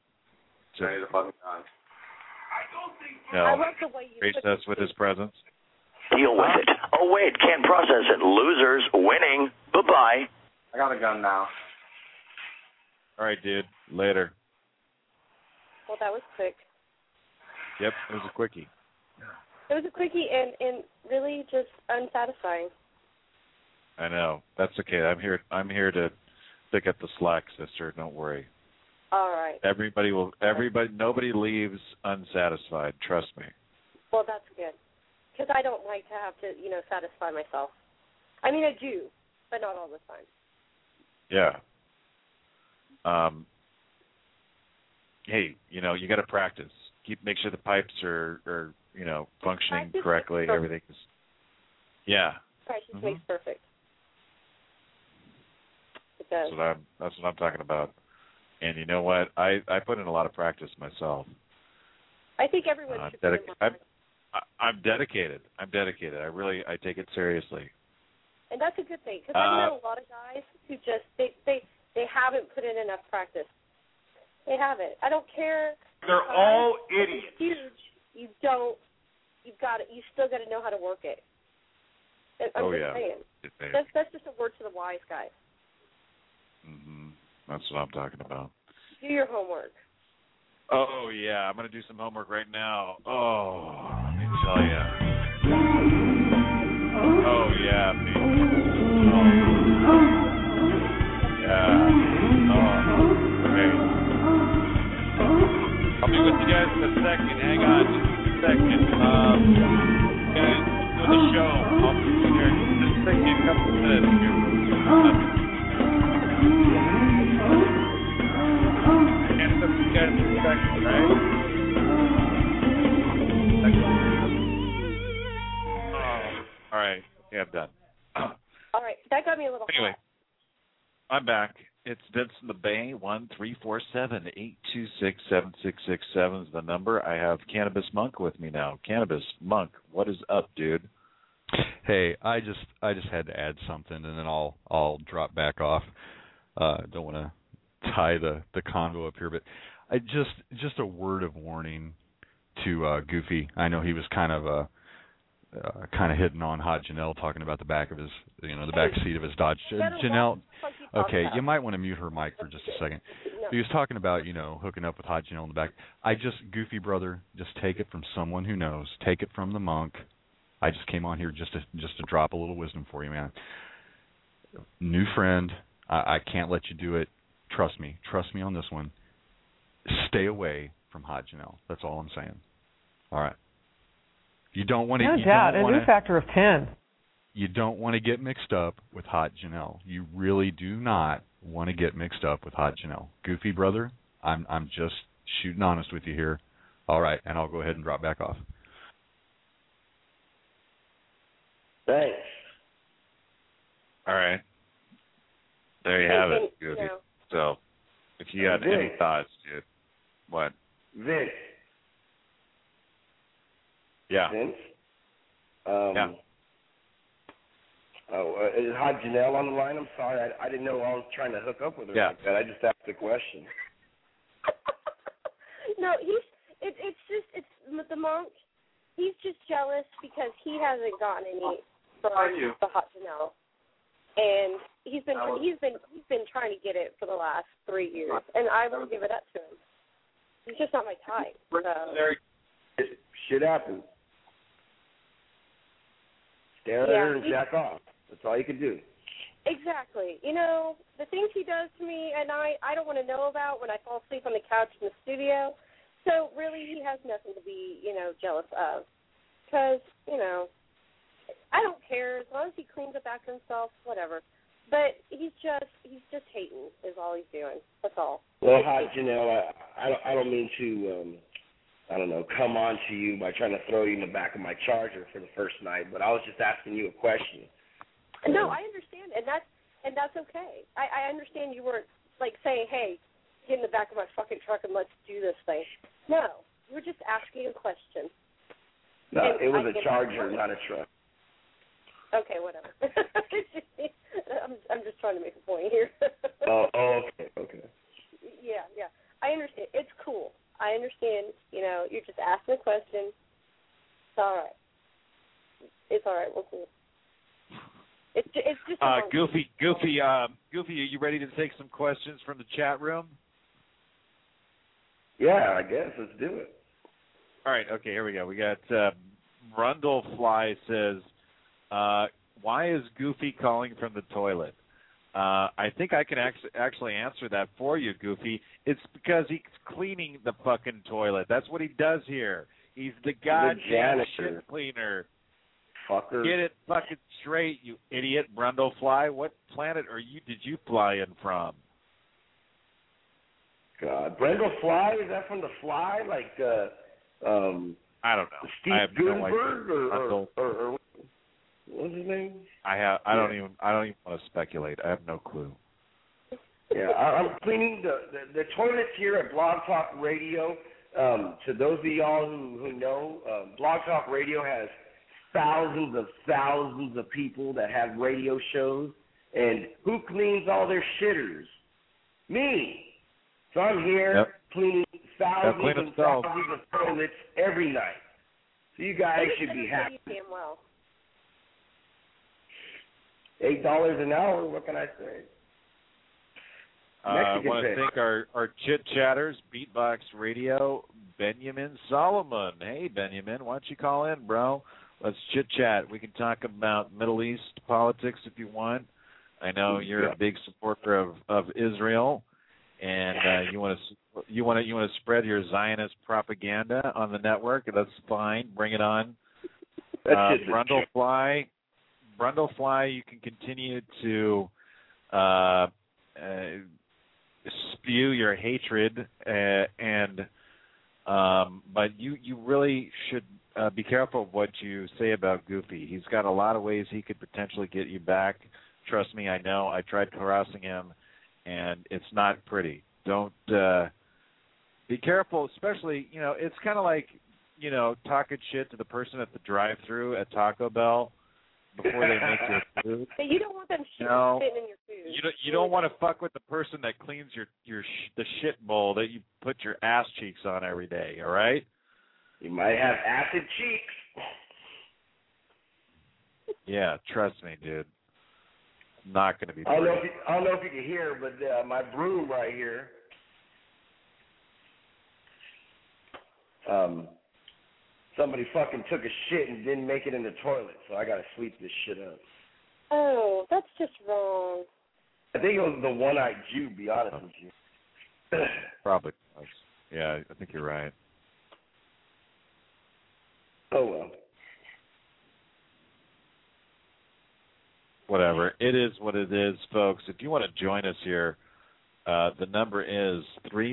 grace us with his presence. Deal with it. Oh, wait, can't process it. Losers, winning. Bye-bye. I got a gun now. All right, dude. Later. Well, that was quick. Yep, it was a quickie. It was a quickie and really just unsatisfying. I know. That's okay. I'm here to pick up the slack, sister. Don't worry. All right. Nobody leaves unsatisfied. Trust me. Well, that's good. Because I don't like to have to, satisfy myself. I mean, I do, but not all the time. Yeah. Hey, you got to practice. Make sure the pipes are functioning correctly. Everything is. Yeah. Practice makes perfect. It does. That's what I'm talking about. And you know what? I put in a lot of practice myself. I think everyone should put in more. I'm dedicated. I take it seriously. And that's a good thing, because I've met a lot of guys who just they haven't put in enough practice. They haven't. I don't care. They're all idiots. It's huge. You still got to know how to work it. I'm just saying. That's just a word to the wise guys. Mm-hmm. That's what I'm talking about. Do your homework. Oh, yeah. I'm going to do some homework right now. Oh, let me tell you. Oh, yeah, baby. Yeah. Oh, great. I'll be with you guys in a second. Hang on just a second. Guys, do the show. I'll be here in just a couple of minutes. Right? All right. Okay, I'm done. All right. That got me a little Anyway, hot. I'm back. It's Vince in the Bay. 1-347-826-7667 is the number. I have Cannabis Monk with me now. Cannabis Monk, what is up, dude? Hey, I just had to add something, and then I'll drop back off. Don't want to tie the convo up here, but I just a word of warning to Goofy. I know he was kind of kind of hitting on Hot Janelle, talking about the back of his, the back seat of his Dodge. Janelle, okay, you might want to mute her mic for just a second. No. He was talking about, hooking up with Hot Janelle in the back. Goofy brother, just take it from someone who knows. Take it from the monk. I just came on here just to drop a little wisdom for you, man. New friend, I can't let you do it. Trust me on this one. Stay away from Hot Janelle. That's all I'm saying. All right. You don't want to. No doubt, a new factor of 10. You don't want to get mixed up with Hot Janelle. You really do not want to get mixed up with Hot Janelle. Goofy brother, I'm just shooting honest with you here. All right, and I'll go ahead and drop back off. Thanks. All right. There you have it, Goofy. So, if you got any thoughts, dude, what? Vince. Yeah. Vince? Yeah. Is Hot Janelle on the line? I'm sorry. I didn't know I was trying to hook up with her like that. I just asked a question. No, it's the monk. He's just jealous because he hasn't gotten any from the Hot Janelle, and he's been trying to get it for the last 3 years, and I won't give it up to him. He's just not my type. So. Shit happens. Stare at her and jack off. That's all you can do. Exactly. The things he does to me, and I don't want to know about when I fall asleep on the couch in the studio. So really, he has nothing to be, jealous of. Because, I don't care as long as he cleans up after himself, whatever. But he's just hating is all he's doing. That's all. Well, Hot Janelle, I don't mean to, come on to you by trying to throw you in the back of my Charger for the first night, but I was just asking you a question. No, I understand, and that's okay. I understand you weren't like saying, "Hey, get in the back of my fucking truck and let's do this thing." No, you were just asking a question. No, it was a Charger, not a truck. Okay, whatever. I'm just trying to make a point here. Okay. Yeah. I understand. It's cool. I understand. You're just asking a question. It's all right. We're cool. It's just Goofy, are you ready to take some questions from the chat room? Yeah, I guess. Let's do it. All right, okay, here we go. We got Brundlefly says, why is Goofy calling from the toilet? I think I can actually answer that for you, Goofy. It's because he's cleaning the fucking toilet. That's what he does here. He's the goddamn shit cleaner. Fucker. Get it fucking straight, you idiot, Brundlefly. What planet did you fly in from? God, Brundlefly? Is that from The Fly? Like, I don't know. Steve Gutenberg or what's his name? I don't even want to speculate. I have no clue. Yeah, I'm cleaning the toilets here at Blog Talk Radio. To those of y'all who know, Blog Talk Radio has thousands of people that have radio shows, and who cleans all their shitters? Me. So I'm here cleaning thousands and thousands of toilets every night. So you guys should be happy. Well. $8 an hour, what can I say? I want to thank our chit-chatters, Beatbox Radio, Benjamin Solomon. Hey, Benjamin, why don't you call in, bro? Let's chit-chat. We can talk about Middle East politics if you want. I know you're a big supporter of Israel, and you want to spread your Zionist propaganda on the network. That's fine. Bring it on. Brundlefly, you can continue to spew your hatred, but you really should be careful of what you say about Goofy. He's got a lot of ways he could potentially get you back. Trust me, I know. I tried harassing him, and it's not pretty. Don't be careful, especially, it's kind of like, talking shit to the person at the drive-thru at Taco Bell before they make your food. But you don't want them spitting in your food. You don't want to fuck with the person that cleans the shit bowl that you put your ass cheeks on every day, all right? You might have acid cheeks. Yeah, trust me, dude. Not going to be I don't pretty. know if you can hear, but my broom right here. Somebody fucking took a shit and didn't make it in the toilet, so I got to sweep this shit up. Oh, that's just wrong. I think it was the one-eyed Jew, to be honest with you. Probably. Yeah, I think you're right. Oh, well. Whatever. It is what it is, folks. If you want to join us here, the number is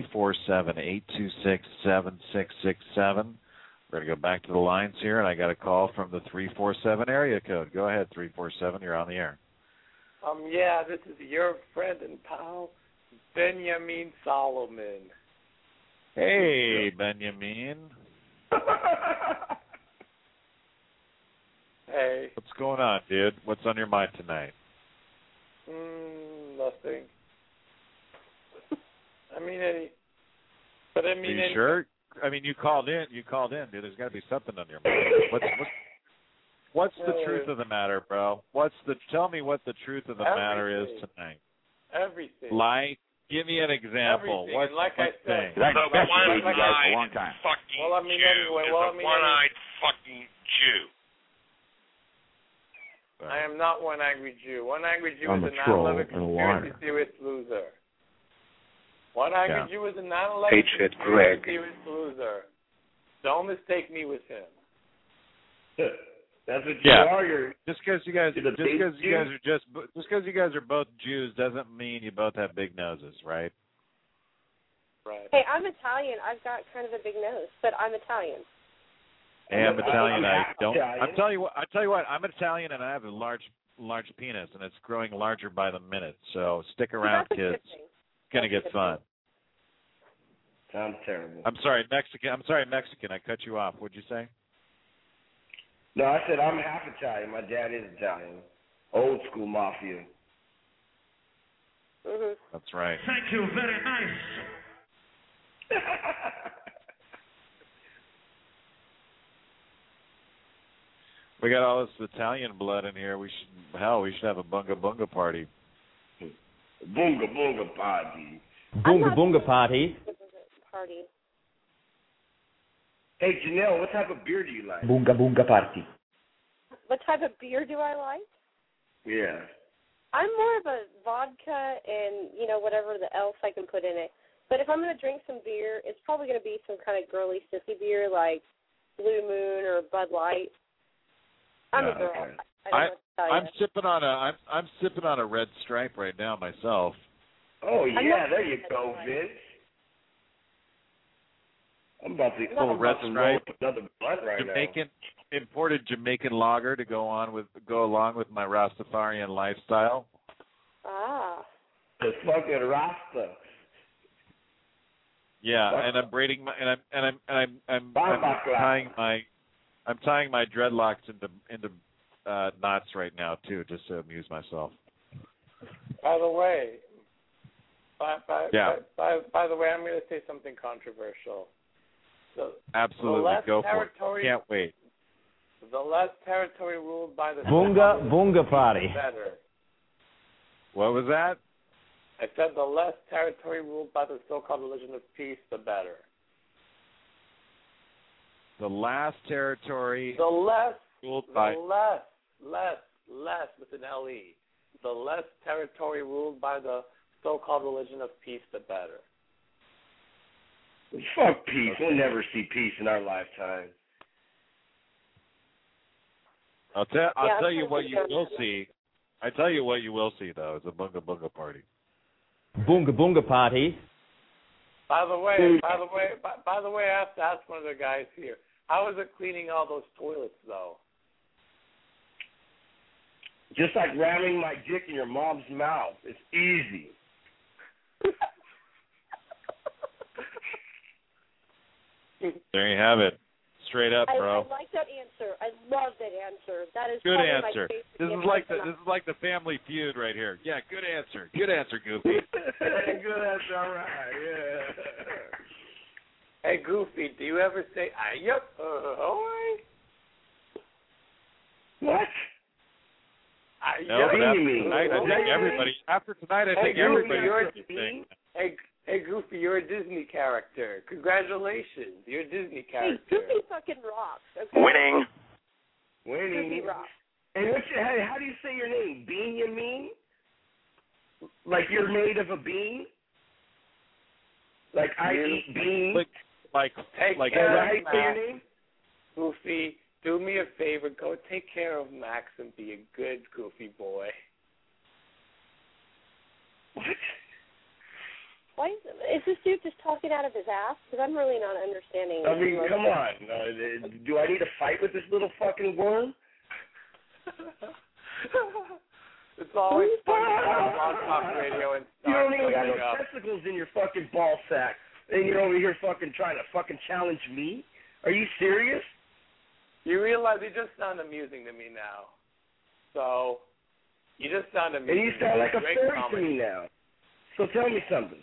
347-826-7667. We're going to go back to the lines here, and I got a call from the 347 area code. Go ahead, 347. You're on the air. Yeah, this is your friend and pal, Benjamin Solomon. Hey, Benjamin. Hey. What's going on, dude? What's on your mind tonight? Nothing. Are you sure? I mean, you called in, dude. There's got to be something on your mind. What's the truth of the matter, bro? Tell me what the truth of the matter is tonight. Everything. Give me an example. Everything. Like I said, that's the one-eyed for a long time. fucking Jew is a one-eyed fucking Jew. I am not one angry Jew. One angry Jew I'm is a a troll 9/11 and a liar. conspiracy theorist loser. One angry Jew is a 9/11 Patriot conspiracy Greg. theorist loser. Don't mistake me with him. That's what you are. Just because you guys are both Jews doesn't mean you both have big noses, right? Right. Hey, I'm Italian. I've got kind of a big nose, but I'm Italian. Hey, I'm Italian. I tell you what. I'm Italian, and I have a large penis, and it's growing larger by the minute. So stick around, kids. It's gonna get fun. Sounds terrible. I'm sorry, Mexican. I cut you off. What'd you say? No, I said I'm half Italian. My dad is Italian. Old school mafia. Mm-hmm. That's right. Thank you. Very nice. We got all this Italian blood in here. We should have a bunga bunga party. Bunga bunga party. Bunga bunga party. Party. Hey, Janelle, what type of beer do you like? Bunga bunga party. What type of beer do I like? Yeah. I'm more of a vodka and, whatever else I can put in it. But if I'm going to drink some beer, it's probably going to be some kind of girly sissy beer like Blue Moon or Bud Light. I'm a girl. Okay. I'm sipping on a Red Stripe right now myself. Oh yeah, there you go, Vince. I'm about to roll another blunt right now. Imported Jamaican lager to go along with my Rastafarian lifestyle. Ah. The fucking Rasta. Yeah, and I'm braiding my I'm tying my dreadlocks into knots right now too, just to amuse myself. By the way, by the way, I'm going to say something controversial. Absolutely, go for it. Can't wait. The less territory ruled by the Bunga bunga party. the better. What was that? I said the less territory ruled by the so-called religion of peace, the better. The last territory ruled by less with an L-E. The less territory ruled by the so-called religion of peace, the better. Fuck peace. We'll never see peace in our lifetime. I'll tell you what you will see. I tell you what you will see though is a bunga bunga party. Bunga bunga party. By the way, I have to ask one of the guys here. How is it cleaning all those toilets though? Just like ramming my dick in your mom's mouth. It's easy. There you have it. Straight up, bro. I like that answer. I love that answer. That is good probably answer. My This is like the Family Feud right here. Yeah, good answer. Good answer, Goofy. Good answer. All right. Yeah. Hey, Goofy, do you ever say "ayup"? What? No, but after Beanie. tonight, I think everybody. After tonight, I think everybody. Hey, Goofy, you're a Disney character. Congratulations, you're a Disney character. Hey, Goofy fucking rocks. Okay? Winning. Goofy rocks. And how do you say your name? Bean, you mean? Like you're made of a bean? Like I eat beans? Like care of Max. Your name? Goofy, do me a favor. Go take care of Max and be a good Goofy boy. What? Why is this dude just talking out of his ass? Because I'm really not understanding. I mean, come on. Do I need to fight with this little fucking worm? It's always fun to have Blog Talk Radio and You start don't even got no up. testicles in your fucking ball sack. And you're over here fucking trying to fucking challenge me? Are you serious? You realize you just sound amusing to me now. So, you just sound amusing. And you sound like a Great fairy comedy. to me now. So tell me something.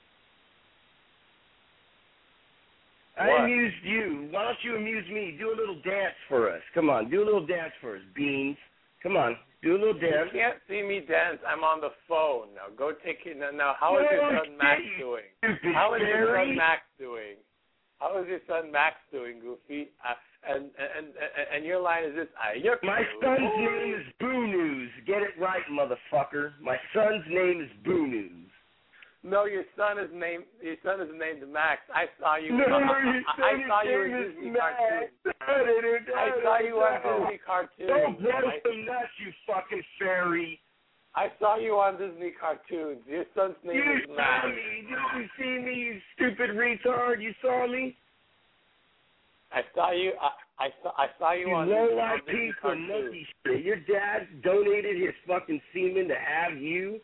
I What? amused you. Why don't you amuse me? Do a little dance for us. Come on, do a little dance for us, Beans. Come on, do a little dance. You can't see me dance. I'm on the phone. Now, go take it. Now, how is your son Max doing? How is your son Max doing? How is your son Max doing, Goofy? And your line is this. My son's name is Boo News. Get it right, motherfucker. My son's name is Boo News. No, your son is named Max. I saw you. No, I saw you in Disney cartoons. I saw you on Disney cartoons. Don't blow some nuts, you fucking fairy. I saw you on Disney cartoons. Your son's name is Max. You saw me. Didn't you see me, you stupid retard? You saw me? I saw you. I saw you on low-life Disney piece of monkey shit. Your dad donated his fucking semen to have you.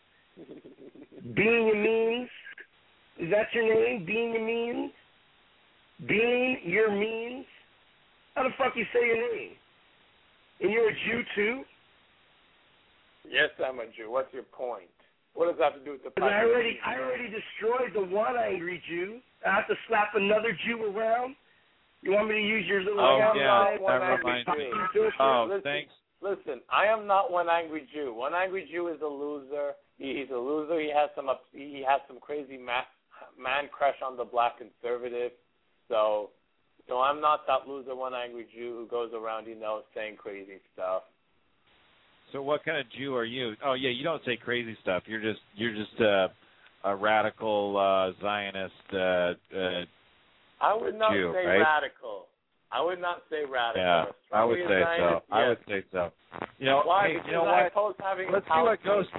Bean, is that your name? Bean, Bean, your means? How the fuck you say your name? And you're a Jew too? Yes, I'm a Jew. What's your point? What does that have to do with the? I already destroyed the one angry Jew. I have to slap another Jew around. You want me to use your little? That reminds me. Oh, thanks. Listen, I am not one angry Jew. One angry Jew is a loser. He's a loser. He has some crazy man crush on the black conservative. So I'm not that loser, one angry Jew who goes around, saying crazy stuff. So what kind of Jew are you? Oh yeah, you don't say crazy stuff. You're just a radical Zionist. I would not Jew, say right? radical. I would not say radical. Yeah, I would say so. Zionist, I would yes. say so. You know, why? hey, Because you know I what? oppose having Let's see what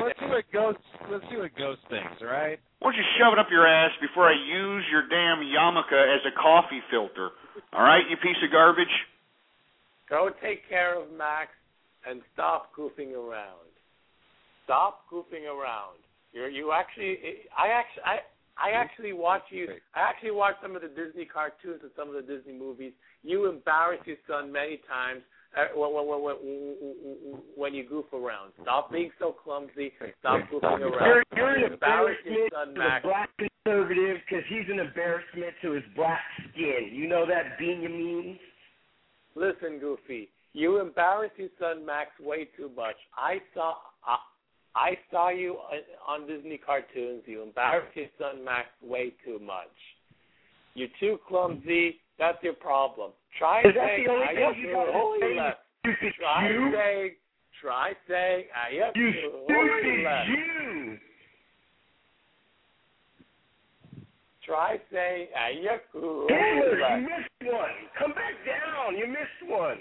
Ghost thinks. All right. Why don't you shove it up your ass before I use your damn yarmulke as a coffee filter? All right, you piece of garbage. Go take care of Max and stop goofing around. Stop goofing around. I actually watch you. I actually watch some of the Disney cartoons and some of the Disney movies. You embarrass your son many times when you goof around. Stop being so clumsy. Stop goofing around. You're an embarrassment son, to Max. the black conservative because he's an embarrassment to his black skin. You know that, Benjamin? Listen, Goofy. You embarrass your son Max way too much. I saw you on Disney cartoons. You embarrass your son Max way too much. You're too clumsy. That's your problem. Try Is that saying, the only thing you gotta say, you stupid Jew? Try saying, you stupid Jew. Try saying, Taylor, you missed one. Come back down. You missed one.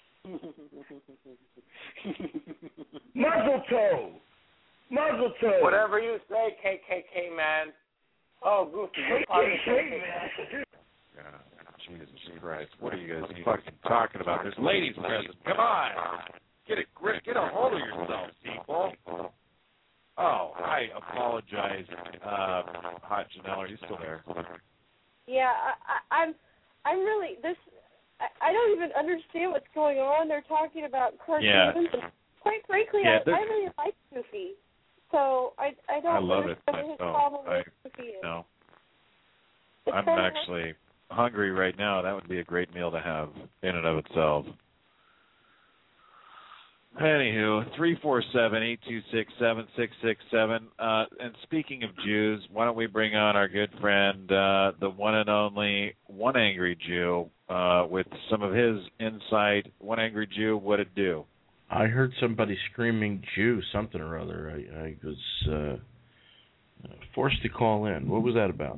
Muzzle toe. Whatever you say, KKK man. Oh, Goofy, you're part of the KKK. Jesus Christ, what are you guys fucking talking about? There's ladies present. Come on. Get a grip. Get a hold of yourself, people. Oh, I apologize. Hot Janelle, are you still there? Yeah, I'm really this. I don't even understand what's going on. They're talking about cartoons. Yeah. Quite frankly, Yeah, I really like Goofy. So I don't I love it understand his myself. problem with Goofy. No. It's I'm kinda actually hungry right now. That would be a great meal to have in and of itself. Anywho, 347-826-7667. And speaking of Jews, why don't we bring on our good friend, the one and only One Angry Jew, with some of his insight. One Angry Jew, what'd it do? I heard somebody screaming Jew, something or other. I was forced to call in. What was that about?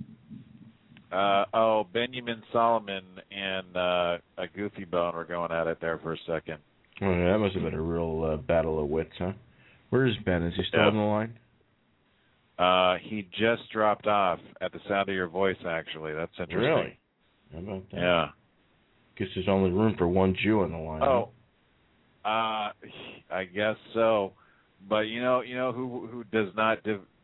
Benjamin Solomon and a Goofy Bone were going at it there for a second. Oh, yeah, that must have been a real battle of wits, huh? Where is Ben? Is he still on the line? He just dropped off at the sound of your voice, actually. That's interesting. Really? How about that? Yeah. Guess there's only room for one Jew on the line. Oh. I guess so. But you know who does not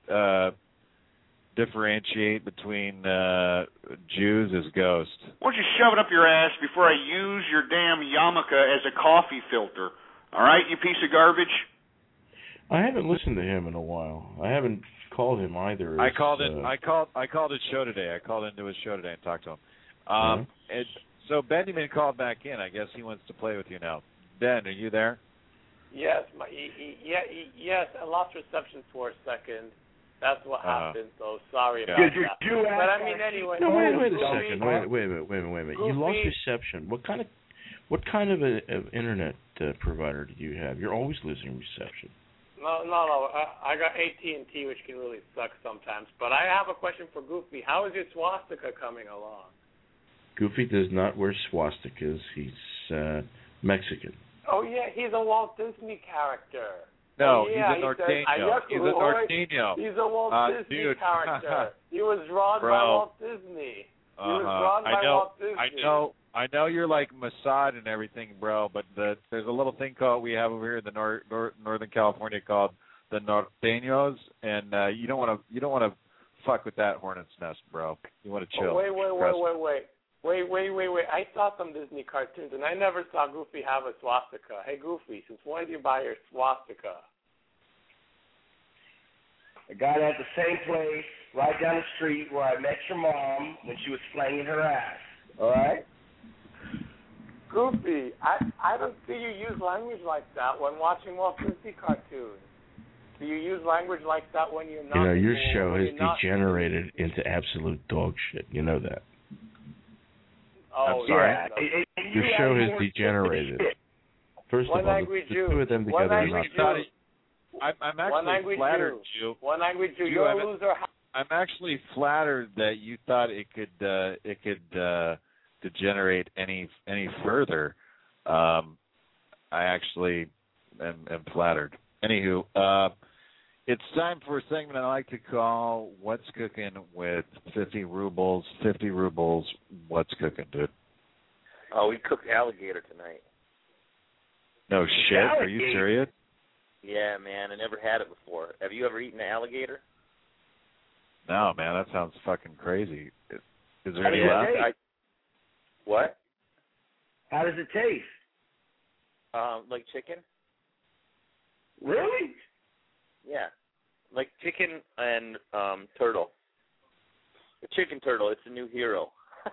differentiate between Jews is Ghost. Why don't you shove it up your ass before I use your damn yarmulke as a coffee filter? All right, you piece of garbage. I haven't listened to him in a while. I haven't called him either. I called his show today. I called into his show today and talked to him. So Benjamin called back in. I guess he wants to play with you now. Ben, are you there? Yes, yes. I lost reception for a second. That's what happened. So sorry about that. But I mean, anyway. No, wait a second. Wait a minute. You lost reception. What kind of an internet provider do you have? You're always losing reception. No. I got AT&T, which can really suck sometimes. But I have a question for Goofy. How is your swastika coming along? Goofy does not wear swastikas. He's Mexican. Oh, yeah, he's a Walt Disney character. No, he's a Norteño. He's a Norteño. He's a Walt Disney character. He was drawn by Walt Disney. He was drawn by Walt Disney. I know you're like Mossad and everything, bro, but there's a little thing we have over here in the Northern California called the Norteños, and you don't want to fuck with that hornet's nest, bro. You want to chill. Wait. I saw some Disney cartoons, and I never saw Goofy have a swastika. Hey, Goofy, since when did you buy your swastika? I got it at the same place right down the street where I met your mom when she was flanging her ass. All right? Goofy, I don't see you use language like that when watching Walt Disney cartoons. Do you use language like that when you're not? You know, your show has degenerated into absolute dog shit. You know that. Oh, I'm sorry. Yeah. Your show has degenerated. First of all, the two of them together are not. I'm actually flattered, Jew. One language Jew. You're a loser. I'm actually flattered that you thought it could degenerate any further. I actually am flattered. Anywho, it's time for a segment I like to call "What's Cooking" with 50 rubles. 50 rubles. What's cooking, dude? Oh, we cooked alligator tonight. No shit. Are you serious? Yeah, man. I never had it before. Have you ever eaten an alligator? No, man. That sounds fucking crazy. Is there any left? What? How does it taste? Like chicken. Really? Yeah, like chicken and turtle. The chicken turtle. It's a new hero.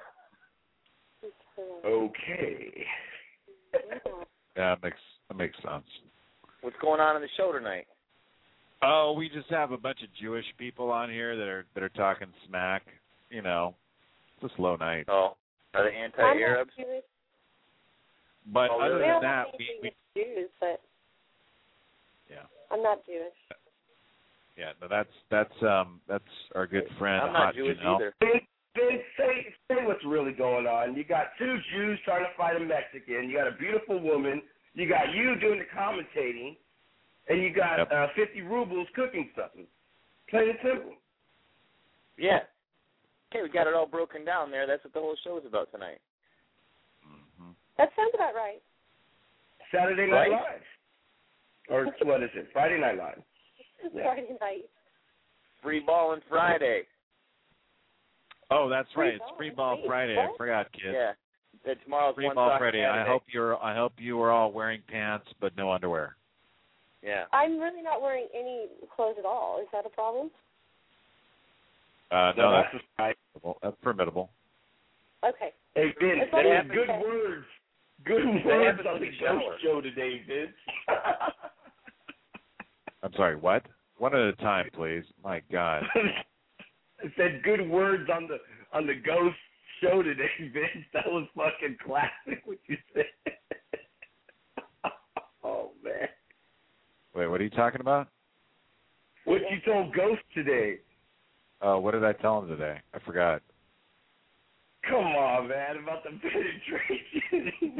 Okay. Yeah, that makes sense. What's going on in the show tonight? Oh, we just have a bunch of Jewish people on here that are talking smack. You know, it's a slow night. Oh, are they anti-Arabs? But oh, other really? than that, we Jews, but yeah, I'm not Jewish. Yeah, no, that's our good friend. I'm not Jewish either. Say what's really going on. You got two Jews trying to fight a Mexican. You got a beautiful woman. You got you doing the commentating, and you got 50 rubles cooking something. Plain and simple. Yeah. Okay, we got it all broken down there. That's what the whole show is about tonight. Mm-hmm. That sounds about right. Saturday Night Live. Or what is it? Friday Night Live. Friday night. Free Ballin' Friday. Oh, that's right. It's Free Ball Friday. I forgot, kids. Yeah. Tomorrow's Free One Ball Sock Friday. Saturday. I hope you were all wearing pants but no underwear. Yeah. I'm really not wearing any clothes at all. Is that a problem? No, that's formidable. Okay. Hey, Ben, they have good words. Good words on the Ghost Show today, Vince. I'm sorry, what? One at a time, please. My God. I said good words on the Ghost Show today, Vince. That was fucking classic what you said. Oh, man. Wait, what are you talking about? What you told Ghost today. Oh, what did I tell him today? I forgot. Come on, man, about the penetration.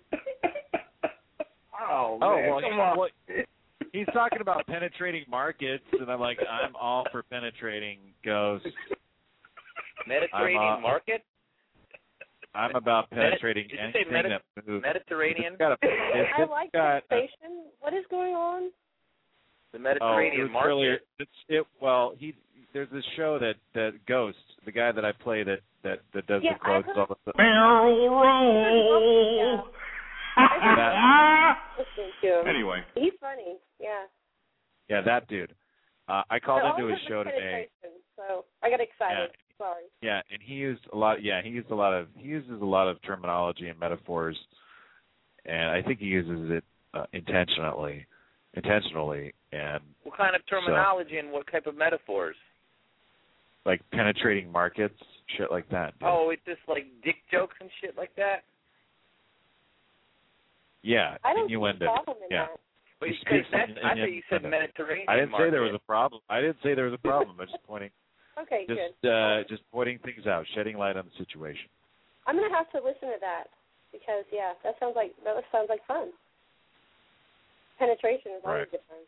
Oh, man, well, come on. Well, he's talking about penetrating markets, and I'm like, I'm all for penetrating Ghosts. Mediterranean market? I'm about penetrating anything that moves. Mediterranean? I like penetration. What is going on? The Mediterranean market. There's this show that Ghost, the guy that I play that does the quotes all the time. Barrel roll. Anyway. He's funny. Yeah. Yeah, that dude. I called into his show today. So I got excited. Sorry. Yeah, and he uses a lot of terminology and metaphors, and I think he uses it intentionally. And what kind of terminology and what type of metaphors? Like penetrating markets, shit like that. Dude. Oh, it's just like dick jokes and shit like that? Yeah, I don't innuendo. see a problem in yeah. that. But you said I thought you said Mediterranean I didn't market. say there was a problem. I'm just pointing. Okay, good. Just pointing things out, shedding light on the situation. I'm gonna have to listen to that because that sounds like fun. Penetration is always different.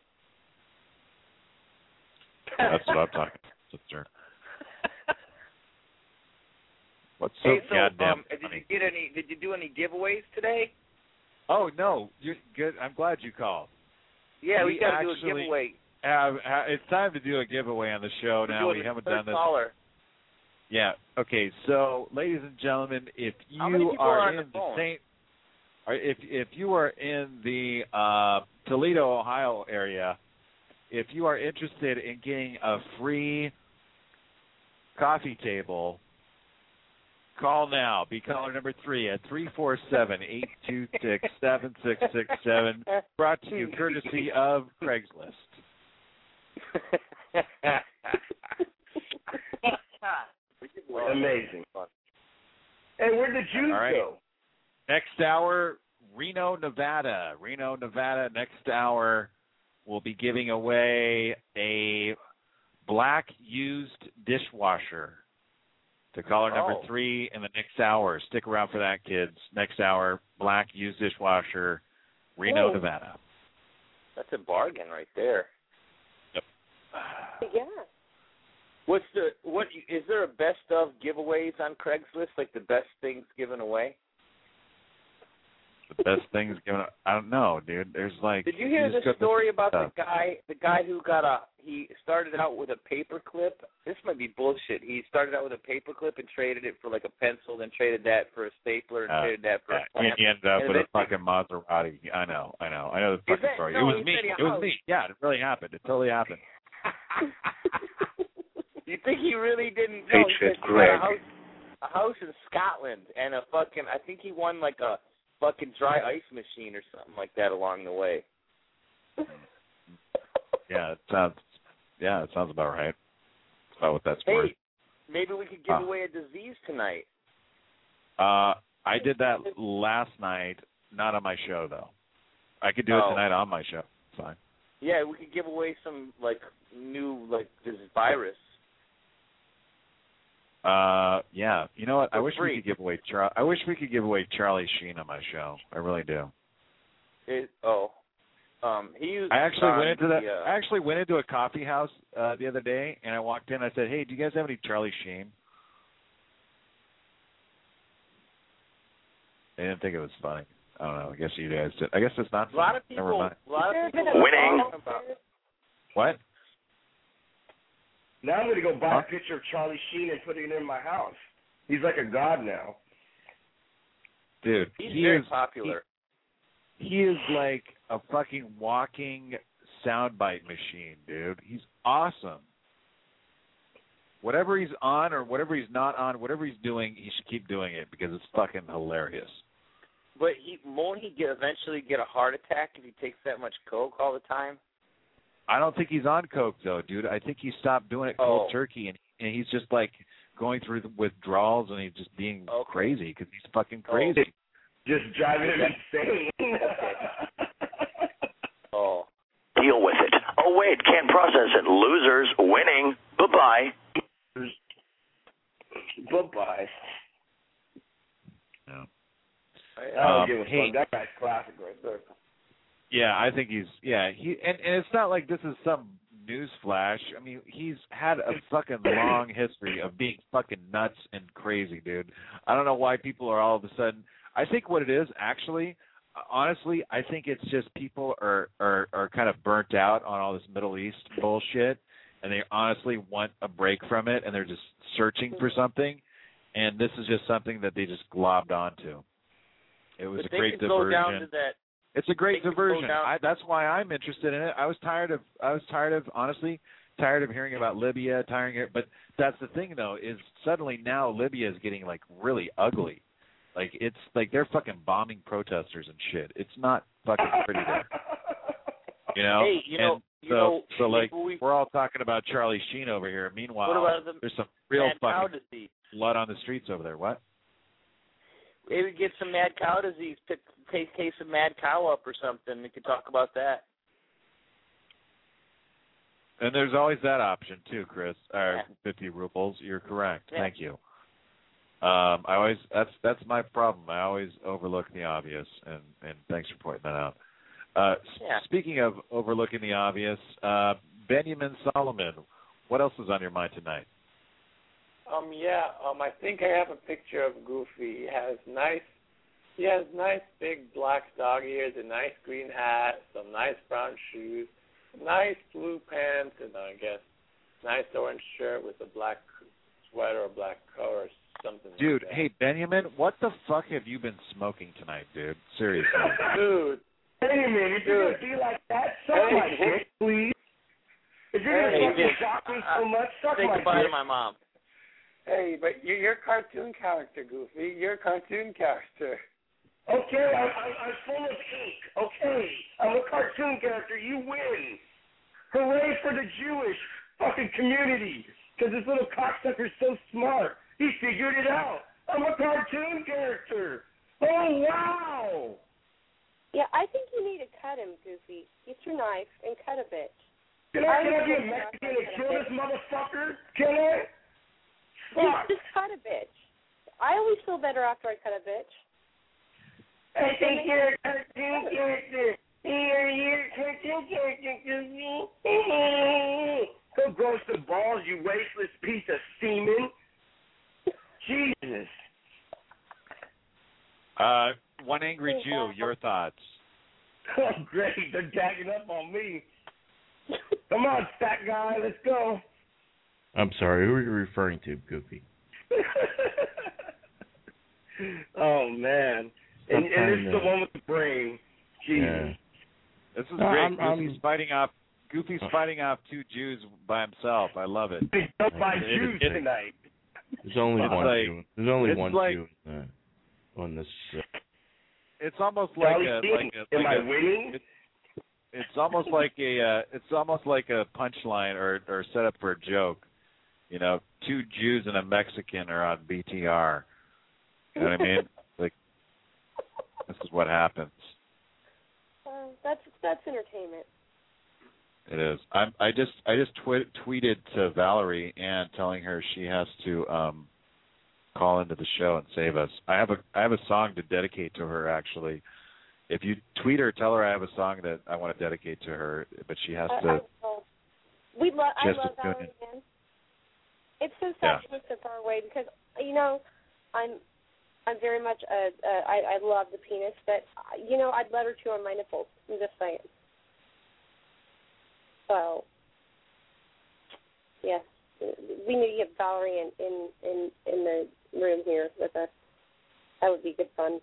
That's what I'm talking about, sister. What's so hey, goddamn funny? Did you do any giveaways today? Oh no, you're good. I'm glad you called. Yeah, we got to do a giveaway. It's time to do a giveaway on the show now. We haven't done this. Caller. Yeah. Okay. So, ladies and gentlemen, if you are in the if you are in the Toledo, Ohio area, if you are interested in getting a free coffee table, call now. Be caller number 3 at 347-826-7667. Brought to you courtesy of Craigslist. Amazing. And where'd the Jews go? Next hour, Reno, Nevada. Next hour, we'll be giving away a black used dishwasher to caller number 3 in the next hour. Stick around for that, kids. Next hour, black used dishwasher, Reno, Nevada. That's a bargain right there. Yep. Yeah. Is there a best of giveaways on Craigslist, like the best things given away? The best things given away? I don't know, dude. There's like. Did you hear the story about the guy who he started out with a paperclip? This might be bullshit. He started out with a paperclip and traded it for like a pencil, then traded that for a stapler, and traded that for a clamp. He ended up with a fucking Maserati. I know the fucking story. No, it was me. Yeah, it really happened. It totally happened. You think he really didn't know? Patriot Greg. A house in Scotland and a fucking, I think he won like a fucking dry ice machine or something like that along the way. It sounds about right. That's about what that's worth. Hey, maybe we could give away a disease tonight. I did that last night, not on my show though. I could do it tonight on my show. It's fine. Yeah, we could give away some new this virus. Yeah. You know what? I wish free. we could give away Charlie Sheen on my show. I really do. I actually went into a coffee house the other day, and I walked in. I said, "Hey, do you guys have any Charlie Sheen?" They didn't think it was funny. I don't know. I guess you guys did. I guess it's not funny. A lot of people. Winning. What? Now I'm going to go buy a picture of Charlie Sheen and put it in my house. He's like a god now. Dude, he's very popular. He is like a fucking walking soundbite machine, dude. He's awesome. Whatever he's on or whatever he's not on, whatever he's doing, he should keep doing it because it's fucking hilarious. But won't he eventually get a heart attack if he takes that much coke all the time? I don't think he's on coke though, dude. I think he stopped doing it cold turkey, and he's just like going through the withdrawals, and he's just being crazy because he's fucking crazy. Just driving him insane. Deal with it. Oh, wait, can't process it. Losers, winning. Bye-bye. Bye-bye. No. Hey, that guy's classic right there. Yeah, I think and it's not like this is some news flash. I mean, he's had a fucking long history of being fucking nuts and crazy, dude. I don't know why people are all of a sudden. I think what it is, actually, honestly, I think it's just people are kind of burnt out on all this Middle East bullshit, and they honestly want a break from it, and they're just searching for something, and this is just something that they just globbed onto. It was a great diversion. Go down to that. It's a great diversion. That's why I'm interested in it. I was tired of honestly hearing about Libya, but that's the thing though, is suddenly now Libya is getting like really ugly. Like it's like they're fucking bombing protesters and shit. It's not fucking pretty there. You know? Hey, so we're all talking about Charlie Sheen over here. Meanwhile, there's some real fucking blood on the streets over there. What? Maybe get some mad cow disease, take some mad cow up or something. We could talk about that. And there's always that option too, Chris. 50 rubles. You're correct. Yeah. Thank you. That's my problem. I always overlook the obvious, and thanks for pointing that out. Speaking of overlooking the obvious, Benjamin Solomon, what else is on your mind tonight? I think I have a picture of Goofy. He has nice big black dog ears, a nice green hat, some nice brown shoes, nice blue pants, and I guess nice orange shirt with a black sweater or black coat or something. Dude, like that. Hey Benjamin, what the fuck have you been smoking tonight, dude? Seriously. Dude. Benjamin, if you're gonna be like that, suck my dick, please. If you're gonna fucking shock me so much, suck my dick. Say goodbye to my mom. Hey, but you're a cartoon character, Goofy. You're a cartoon character. Okay, I'm full of ink. Okay, I'm a cartoon character. You win. Hooray for the Jewish fucking community. Because this little cocksucker's so smart. He figured it out. I'm a cartoon character. Oh, wow. Yeah, I think you need to cut him, Goofy. Get your knife and cut a bitch. Can I be a Mexican and kill this motherfucker? Can I? Just cut a bitch. I always feel better after I cut a bitch. I think you're a cartoon character. You're a cartoon character, Goofy. Go grow some balls, you wasteless piece of semen. Jesus. One Angry Jew, your thoughts? Oh, great. They're gagging up on me. Come on, fat guy. Let's go. I'm sorry. Who are you referring to, Goofy? Oh, man. And this is the one with the brain. Jesus. Yeah. This is great. Goofy's fighting off two Jews by himself. I love it. He's up by Jews tonight. There's only one Jew. There's only one Jew on this. It's almost like a. Am I winning? It's almost like a punchline or set up for a joke. You know, two Jews and a Mexican are on BTR. You know what I mean? Like, this is what happens. That's entertainment. It is. I just tweeted to Valerie Ann telling her she has to call into the show and save us. I have a song to dedicate to her, actually. If you tweet her, tell her I have a song that I want to dedicate to her, but she has to. I love Valerie Ann. It's so sad she was so far away because I'm very much I love the penis, but I'd let her chew on my nipples. I'm just saying. So, yes, we need to get Valerie in the room here with us. That would be good fun.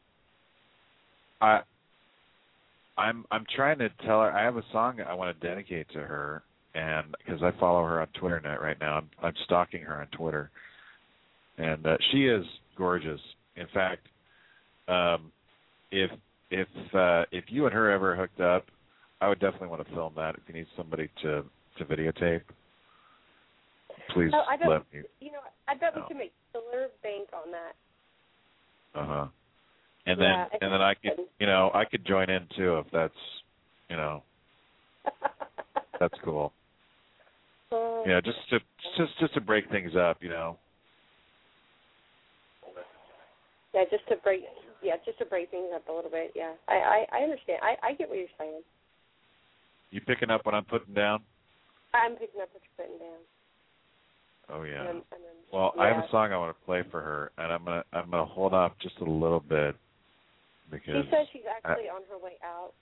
I'm trying to tell her I have a song I want to dedicate to her, and because I follow her on Twitter right now, I'm stalking her on Twitter, and she is gorgeous. In fact, if you and her ever hooked up, I would definitely want to film that. If you need somebody to videotape, please let me. You know, I bet we can make killer bank on that. And then I could join in too if that's that's cool. Just to break things up, Yeah, just to break things up a little bit. Yeah, I understand. I get what you're saying. You picking up what I'm putting down? I'm picking up what you're putting down. Oh yeah. Well, I have a song I want to play for her, and I'm gonna hold off just a little bit because she says she's actually on her way out.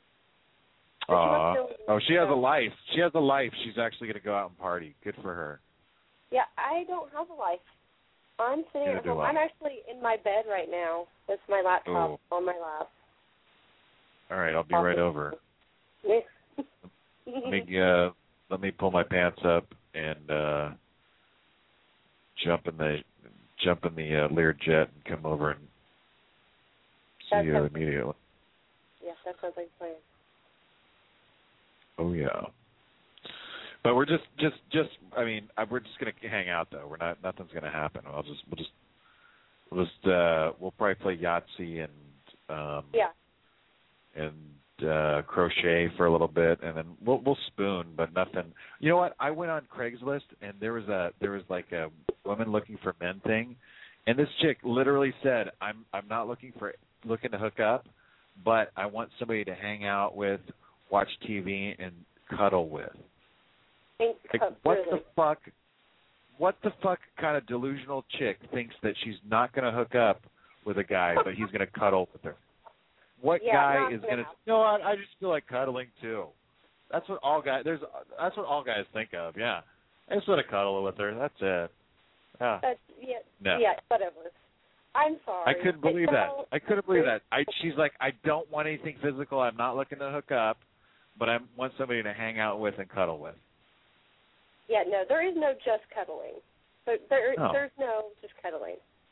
She has a life. She has a life. She's actually gonna go out and party. Good for her. Yeah, I don't have a life. I'm sitting at home. I'm actually in my bed right now with my laptop on my lap. All right, I'll be right over. Let me pull my pants up and jump in the Learjet and come over and see you immediately. Yeah, that sounds like a plan. Oh yeah. But we're just I mean, we're just gonna hang out though. Nothing's gonna happen. We'll probably play Yahtzee and crochet for a little bit, and then we'll spoon, but nothing. You know what? I went on Craigslist, and there was like a woman looking for men thing, and this chick literally said, "I'm not looking to hook up, but I want somebody to hang out with, watch TV, and cuddle with." Like, what the fuck? What the fuck kind of delusional chick thinks that she's not going to hook up with a guy, but he's going to cuddle with her? What guy is going to? You know what? I just feel like cuddling too. That's what all guys. That's what all guys think of. Yeah, I just want to cuddle with her. That's it. Yeah. No. Yeah. Whatever. I'm sorry. I couldn't believe that. I couldn't believe that. She's like, I don't want anything physical. I'm not looking to hook up, but I want somebody to hang out with and cuddle with. Yeah. No, there is no just cuddling. But there's no just cuddling.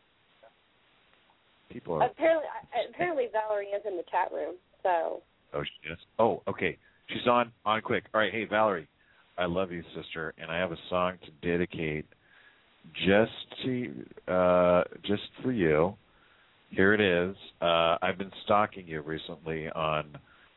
People are apparently Valerie is in the chat room, so. Oh, she is? Oh, okay. She's on quick. All right, hey, Valerie, I love you, sister, and I have a song to dedicate just for you. Here it is. I've been stalking you recently on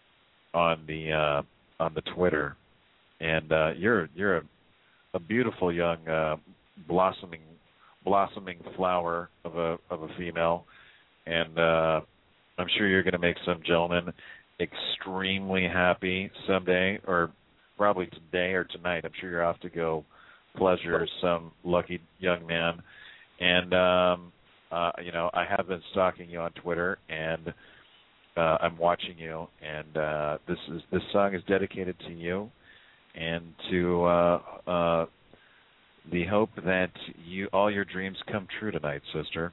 the Twitter, and you're a beautiful young blossoming flower of a female. And I'm sure you're going to make some gentleman extremely happy someday, or probably today or tonight. I'm sure you're off to go pleasure some lucky young man. And, I have been stalking you on Twitter, and I'm watching you. And this song is dedicated to you and to the hope that all your dreams come true tonight, sister.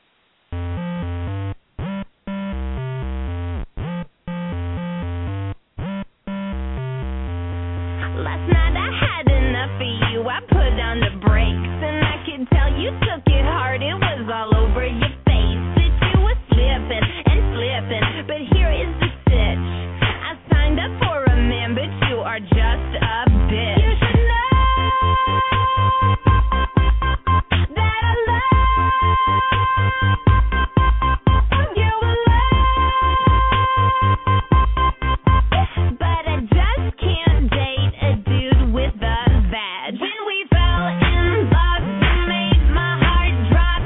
I put down the brakes, and I could tell you took it hard. It was all over your face that you were slipping and slipping. But here is the stitch. I signed up for a man, but you are just a bitch. You should know that I love you a lot, but I just can't date a dude with a badge. When we fell in love, you made my heart drop.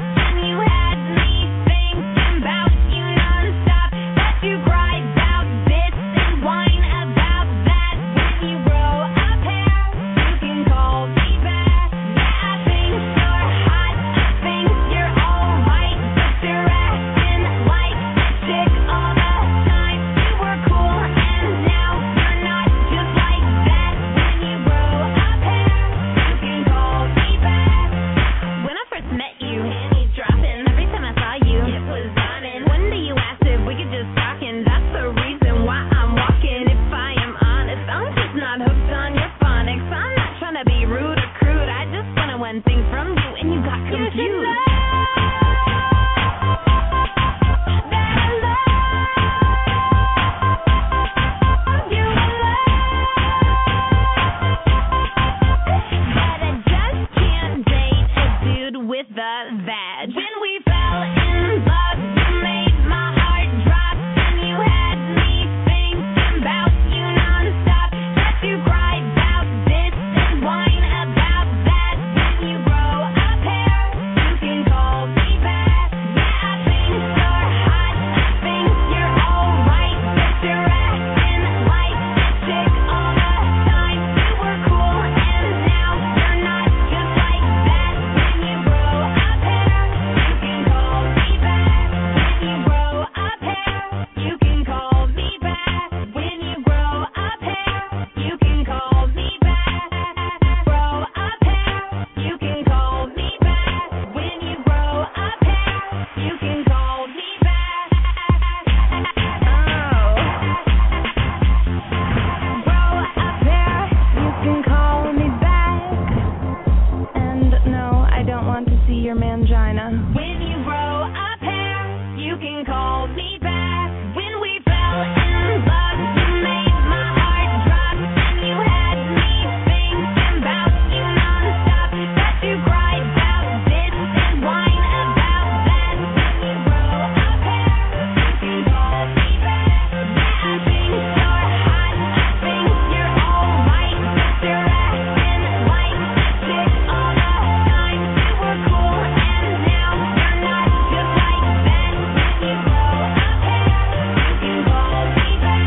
your mangina. When you grow a pair, you can call me back. When we fell in love, you made my heart drop, and you had me thinking about you nonstop. That you cried about this and whine about that. When you grow a pair, you can call me back. Yeah, I think you're hot, I think you're alright, but you're acting like a chick all the time. You were cool and now you're not just like that. When you grow a pair, you can call me back.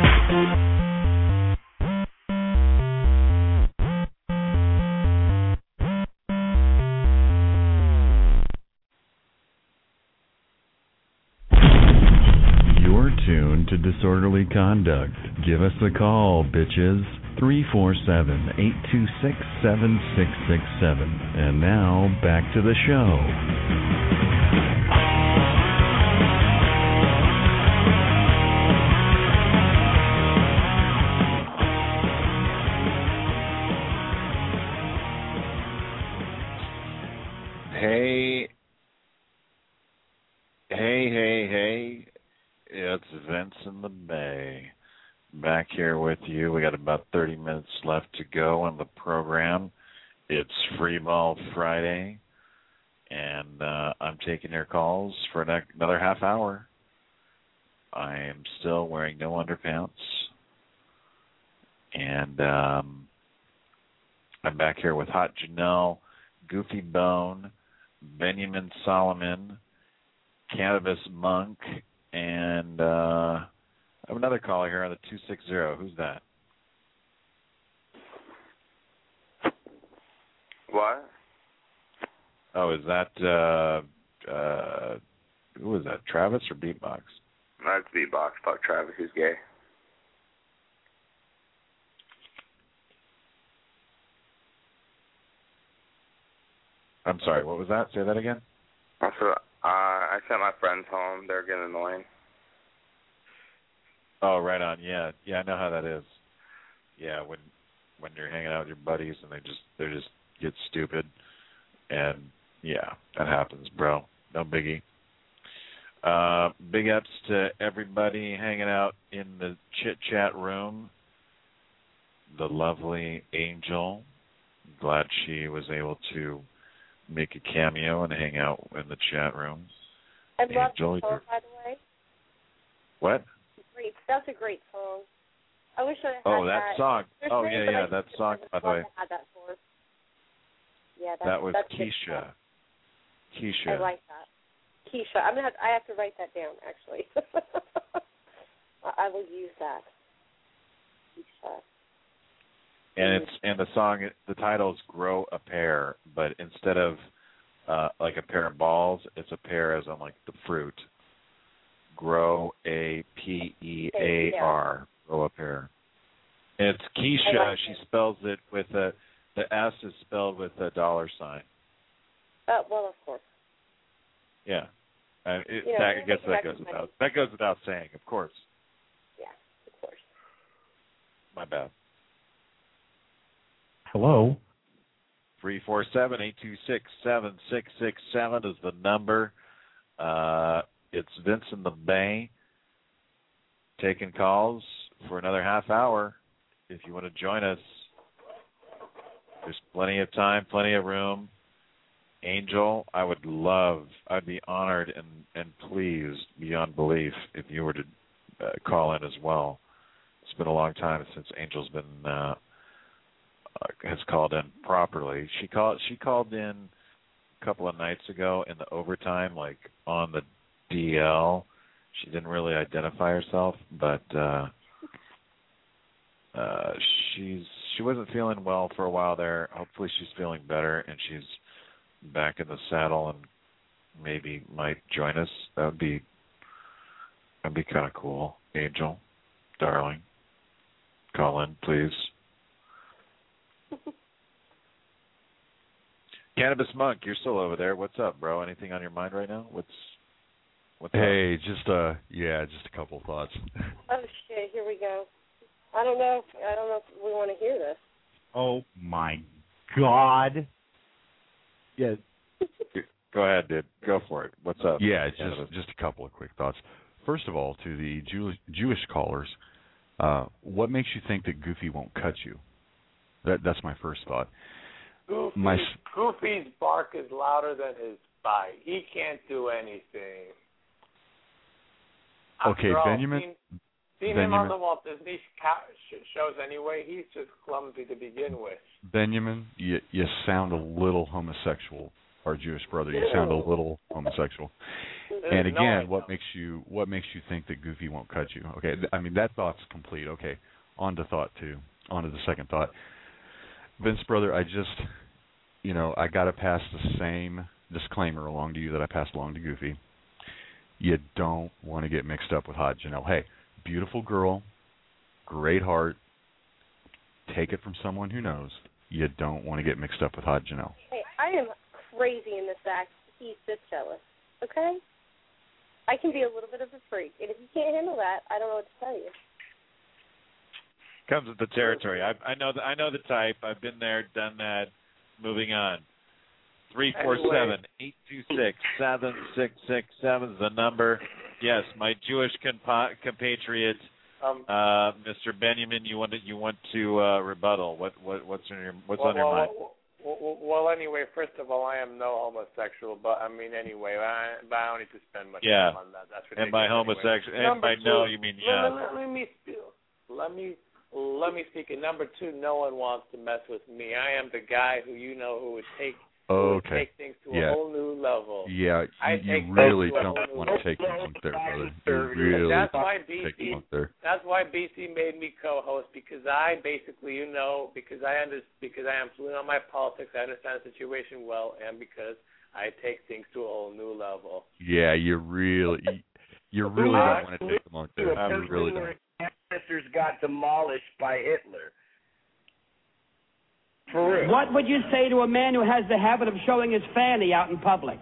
You're tuned to Disorderly Conduct. Give us a call, bitches. 347-826-7667. And now, back to the show. Hey. It's Vince in the Bay. Back here with you. We got about 30 minutes left to go on the program. It's Freeball Friday, and I'm taking your calls for another half hour. I am still wearing no underpants, and I'm back here with Hot Janelle, Goofy Bone, Benjamin Solomon, Cannabis Monk, and I have another caller here on the 260. Who's that? What? Oh, is that who is that? Travis or Beatbox? That's Beatbox. Fuck Travis, who's gay. I'm sorry, what was that? Say that again. Also, I sent my friends home. They're getting annoying. Oh, right on. Yeah, I know how that is. Yeah, when you're hanging out with your buddies and they just get stupid, and yeah, that happens, bro. No biggie. Big ups to everybody hanging out in the chit chat room. The lovely Angel. Glad she was able to make a cameo and hang out in the chat room. I love Angel, the song, by the way. What? Great. That's a great song. I wish I had that song. There's Oh, many, yeah, but that song, by the way. I had that for. Yeah, That was that's Keisha. I like that. Keisha. I have to write that down, actually. I will use that. Keisha. And the song, the title is "Grow a Pear," but instead of like a pair of balls, it's a pear as in like the fruit. Grow a P-E-A-R. Grow a pear. And it's Keisha. She spells it with the S is spelled with a $sign. Well, of course. Yeah. I guess that goes without saying, of course. Yeah, of course. My bad. Hello. 347-826-7667 is the number. It's Vince in the Bay taking calls for another half hour. If you want to join us, there's plenty of time, plenty of room. Angel, I'd be honored and pleased beyond belief if you were to call in as well. It's been a long time since Angel's been has called in properly. She called in a couple of nights ago in the overtime, like on the DL. She didn't really identify herself, but she wasn't feeling well for a while there. Hopefully she's feeling better and she's back in the saddle and maybe might join us. That'd be kind of cool. Angel, darling, call in, please. Cannabis Monk, you're still over there. What's up, bro? Anything on your mind right now? What's Hey, up? just a couple thoughts. Oh shit! Here we go. I don't know if we want to hear this. Oh my God. Yeah. Go ahead, dude. Go for it. What's up? Yeah, it's just a couple of quick thoughts. First of all, to the Jewish callers, what makes you think that Goofy won't cut you? That's my first thought. Goofy's bark is louder than his bite. He can't do anything. Okay, Benjamin. Seen him on the Walt Disney shows anyway. He's just clumsy to begin with. Benjamin, you sound a little homosexual. Our Jewish brother, you sound a little homosexual. And again, what makes you think that Goofy won't cut you? Okay, I mean that thought's complete. Okay, on to thought two. On to the second thought. Vince, brother, I got to pass the same disclaimer along to you that I passed along to Goofy. You don't want to get mixed up with Hot Janelle. Hey, beautiful girl, great heart. Take it from someone who knows. You don't want to get mixed up with Hot Janelle. Hey, I am crazy in the fact he's just jealous. Okay? I can be a little bit of a freak, and if you can't handle that, I don't know what to tell you. Comes with the territory. I know the type. I've been there, done that. Moving on. 347-826-7667 is the number. Yes, my Jewish compatriot, Mr. Benjamin. You want to rebuttal? What's on your mind? Well, anyway, first of all, I am no homosexual, but I mean, anyway, I don't need to spend much time on that. That's ridiculous. And by homosexual, and by no, you mean yes. Let me speak. And number two, no one wants to mess with me. I am the guy who who would take things to a whole new level. Yeah, you really don't want to take them there, brother. You really that's why take them there. That's why BC made me co-host, because I basically, because I am fluent on my politics, I understand the situation well, and because I take things to a whole new level. Yeah, you really don't want to take them out there. I really don't. Ancestors got demolished by Hitler. For real. What would you say to a man who has the habit of showing his fanny out in public?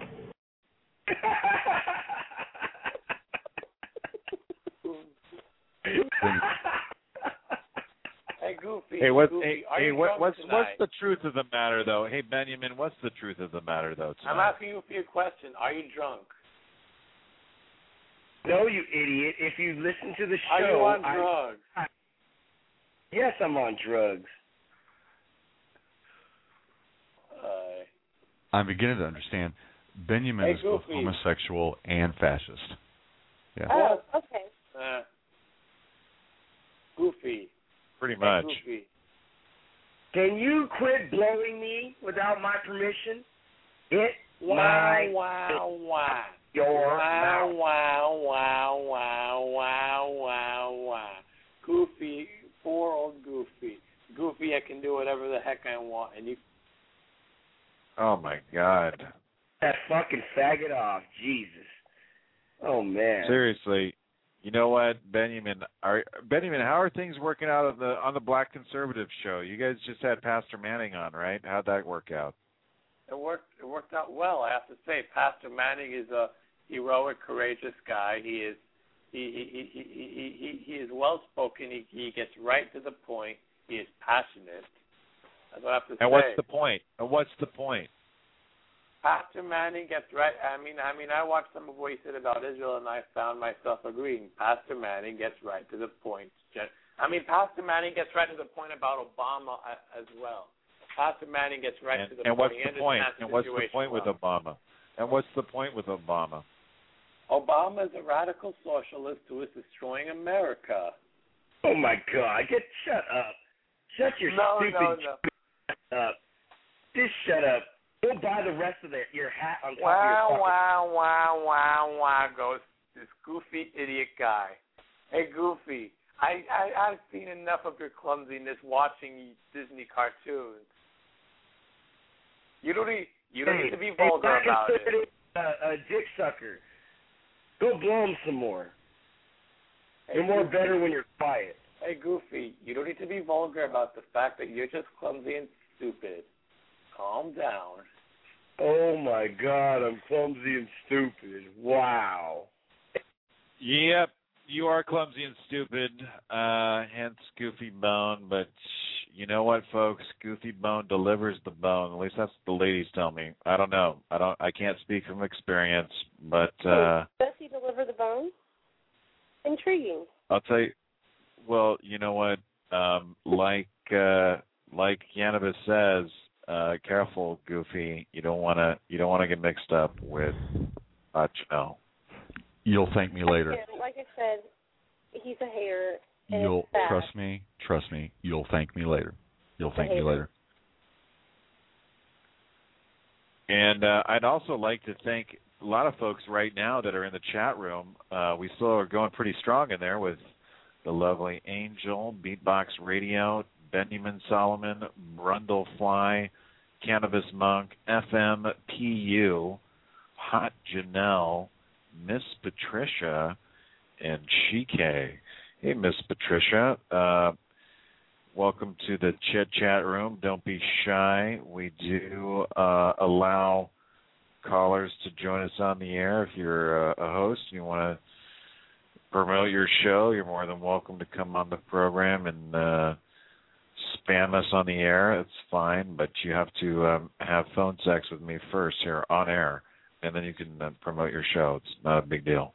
Hey, Goofy. Hey, what's the truth of the matter, though? Hey, Benjamin, what's the truth of the matter, though? Tonight? I'm asking you a question. Are you drunk? No, you idiot. If you listen to the show... Are you on drugs? Yes, I'm on drugs. I'm beginning to understand. Benjamin is both homosexual and fascist. Yeah. Oh, okay. Goofy. Pretty much. Goofy. Can you quit blowing me without my permission? Wow. Goofy, poor old Goofy. Goofy, I can do whatever the heck I want, and you... Oh, my God. That fucking faggot off, Jesus. Oh, man. Seriously, you know what, Benjamin? How are things working out on the Black Conservative show? You guys just had Pastor Manning on, right? How'd that work out? It worked out well, I have to say. Pastor Manning is a heroic, courageous guy. He is well spoken. He gets right to the point. He is passionate. That's what I have to say. And what's the point? Pastor Manning gets right. I mean, I watched some of what he said about Israel, and I found myself agreeing. Pastor Manning gets right to the point. Pastor Manning gets right to the point about Obama as well. Pastor Manning gets right to the point. And what's the point? And what's the point with Obama? And what's the point with Obama? Obama is a radical socialist who is destroying America. Oh my God! Shut up! Shut your stupid up! Just shut up. Go buy the rest of your hat on top of your fucking... Wow, goes this goofy idiot guy. Hey, Goofy, I've seen enough of your clumsiness watching Disney cartoons. You don't need to be vulgar about it. A dick sucker. Go blow him some more. You're more better when you're quiet. Hey, Goofy, you don't need to be vulgar about the fact that you're just clumsy and stupid. Calm down. Oh, my God, I'm clumsy and stupid. Wow. Yep. you are clumsy and stupid, hence Goofy Bone. But you know what, folks? Goofy Bone delivers the bone. At least that's what the ladies tell me. I don't know. I can't speak from experience, but does he deliver the bone? Intriguing. I'll tell you. Well, you know what? Like Cannabis says, careful, Goofy. You don't want to get mixed up with Janelle. You'll thank me later. And like I said, he's a hater. You'll trust me. You'll thank me later. You'll thank me later. And I'd also like to thank a lot of folks right now that are in the chat room. We still are going pretty strong in there with the lovely Angel, Beatbox Radio, Benjamin Solomon, Brundle Fly, Cannabis Monk, FMPU, Hot Janelle, Miss Patricia, and Chike. Hey, Miss Patricia. Welcome to the Chit Chat Room. Don't be shy. We do allow callers to join us on the air. If you're a host and you want to promote your show, you're more than welcome to come on the program and spam us on the air. It's fine, but you have to have phone sex with me first here on air, and then you can promote your show. It's not a big deal.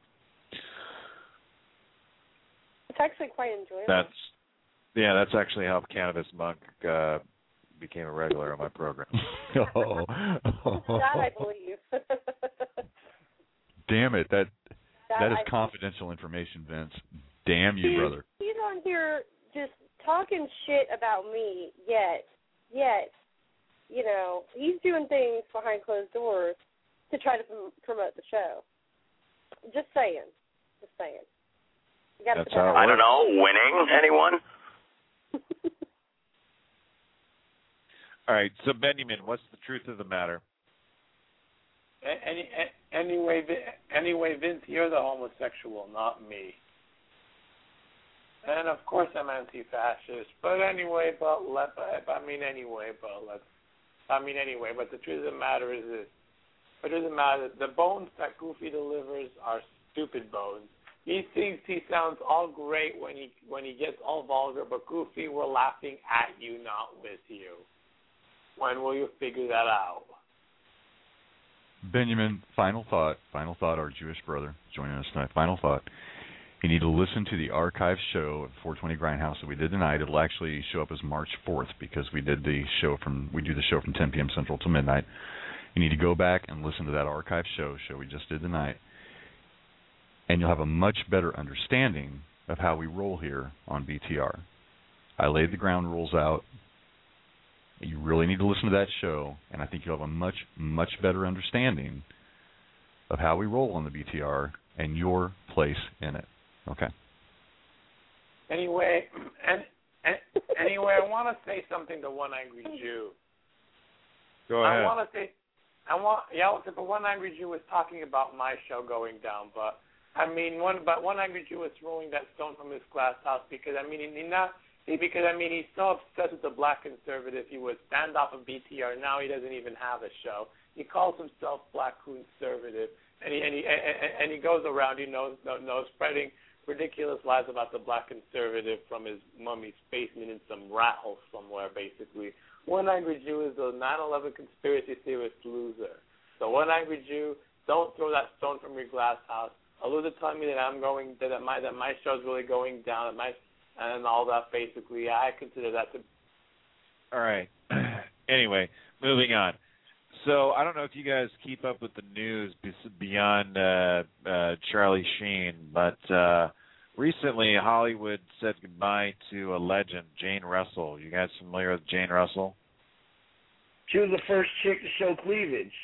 It's actually quite enjoyable. That's actually how Cannabis Monk became a regular on my program. That I believe. Damn it! That is confidential information, Vince. Damn you, brother. He's on here just talking shit about me. Yet, you know, he's doing things behind closed doors to try to promote the show. Just saying. That's how I don't know. Winning? Anyone? All right. So, Benjamin, what's the truth of the matter? Anyway, Vince, you're the homosexual, not me. And of course, I'm anti-fascist. But the truth of the matter is this. The bones that Goofy delivers are stupid bones. He thinks he sounds all great when he gets all vulgar, but Goofy, we're laughing at you, not with you. When will you figure that out? Benjamin, final thought, our Jewish brother joining us tonight. Final thought. You need to listen to the archive show at 420 Grindhouse that we did tonight. It'll actually show up as March 4th because we do the show from 10 p.m. Central to midnight. You need to go back and listen to that archive show we just did tonight, and you'll have a much better understanding of how we roll here on BTR. I laid the ground rules out. You really need to listen to that show, and I think you'll have a much, much better understanding of how we roll on the BTR and your place in it. Okay? Anyway, I want to say something to One Angry Jew. Go ahead. But One Angry Jew was talking about my show going down, but One Angry Jew was throwing that stone from his glass house because he's so obsessed with the black conservative. He was standoff of BTR. Now he doesn't even have a show. He calls himself Black Conservative, and he goes around, spreading ridiculous lies about the black conservative from his mummy's basement in some rat hole somewhere. Basically, One Angry Jew is a 9/11 conspiracy theorist loser. So One Angry Jew, don't throw that stone from your glass house. Allude to telling me that my show's really going down, and all that. Basically, I consider that to. All right. Anyway, moving on. So I don't know if you guys keep up with the news beyond Charlie Sheen, but recently Hollywood said goodbye to a legend, Jane Russell. You guys familiar with Jane Russell? She was the first chick to show cleavage.